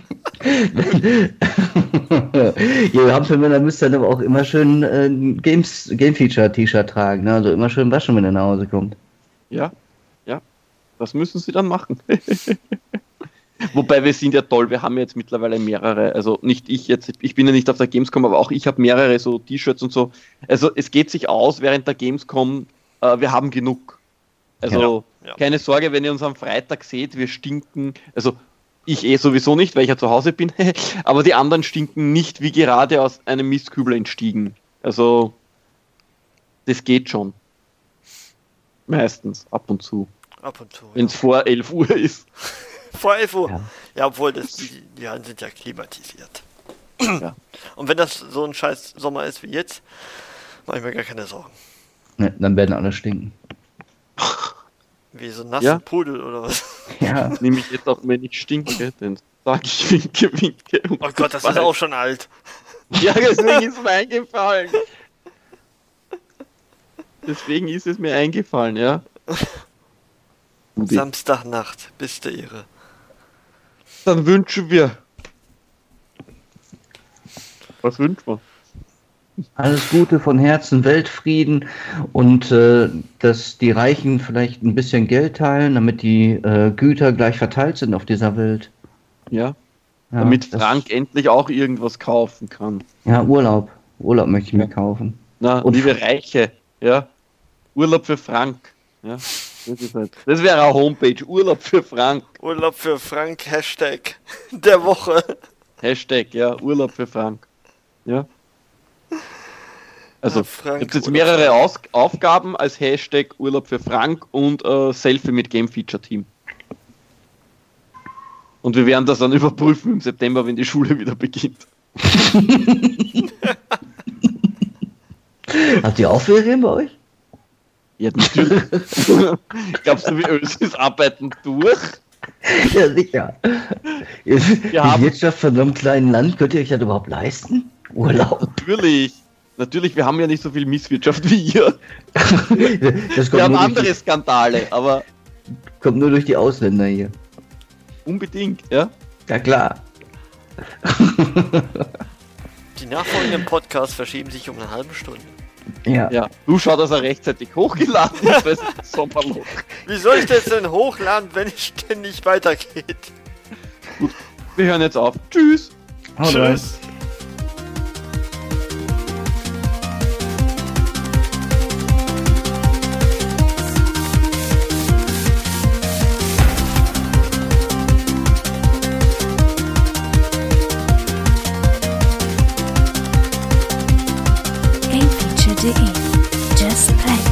Ja, Hampelmänner müsst dann aber auch immer schön äh, Games, Game-Feature-T-Shirt tragen, ne? Also immer schön waschen, wenn er nach Hause kommt. Ja, ja, das müssen sie dann machen. Wobei wir sind ja toll, wir haben jetzt mittlerweile mehrere, also nicht ich jetzt, ich bin ja nicht auf der Gamescom, aber auch ich habe mehrere so T-Shirts und so. Also es geht sich aus während der Gamescom, äh, wir haben genug. Also Ja, ja. keine Sorge, wenn ihr uns am Freitag seht, wir stinken, also ich eh sowieso nicht, weil ich ja zu Hause bin, aber die anderen stinken nicht wie gerade aus einem Mistkübel entstiegen. Also das geht schon. Meistens, ab und zu. Ab und zu. Wenn es vor elf Uhr ist. Vor elf Uhr. Ja. Ja, obwohl das, die, die Hallen sind ja klimatisiert. Ja. Und wenn das so ein scheiß Sommer ist wie jetzt, mache ich mir gar keine Sorgen. Ne, dann werden alle stinken. Wie so ein nasser Ja. Pudel oder was? Ja. Nehme ich jetzt auch, wenn ich stinke, dann sage ich winke, winke. Und Oh Gott, das ist auch schon alt. Ja, deswegen ist mir eingefallen. Deswegen ist es mir eingefallen, ja. Samstagnacht, bist du irre. Dann wünschen wir. Was wünschen wir? Alles Gute von Herzen, Weltfrieden und äh, dass die Reichen vielleicht ein bisschen Geld teilen, damit die äh, Güter gleich verteilt sind auf dieser Welt. Ja. Ja, Damit das- Frank endlich auch irgendwas kaufen kann. Ja, Urlaub. Urlaub möchte ich mir kaufen. Na, Und- liebe Reiche, ja. Urlaub für Frank. Ja. Das ist halt. Das wäre eine Homepage. Urlaub für Frank. Urlaub für Frank, Hashtag der Woche. Hashtag, ja. Urlaub für Frank. Ja. Also, Ah, Frank, gibt jetzt Urlaub mehrere für- Aus Aufgaben als Hashtag Urlaub für Frank und äh, Selfie mit Game Feature Team. Und wir werden das dann überprüfen im September, wenn die Schule wieder beginnt. Habt ihr auch Ferien bei euch? Ja, natürlich. Glaubst du, wir Ösis arbeiten durch? Ja, sicher. Ihr- Die haben- Wirtschaft von so einem kleinen Land, könnt ihr euch das überhaupt leisten? Urlaub. Natürlich. Natürlich, wir haben ja nicht so viel Misswirtschaft wie ihr. Das Wir kommt haben nur, durch andere die, Skandale, aber kommt nur durch die Ausländer hier. unbedingt, ja. Ja, klar. Die nachfolgenden Podcasts verschieben sich um eine halbe Stunde. Ja. Ja, du schau, dass er rechtzeitig hochgeladen ist, weil es ist Sommerloch. Wie soll ich das denn hochladen, wenn es ständig weitergeht? Wir hören jetzt auf. Tschüss. Haut rein. Tschüss. Gamefeature punkt de. Just play.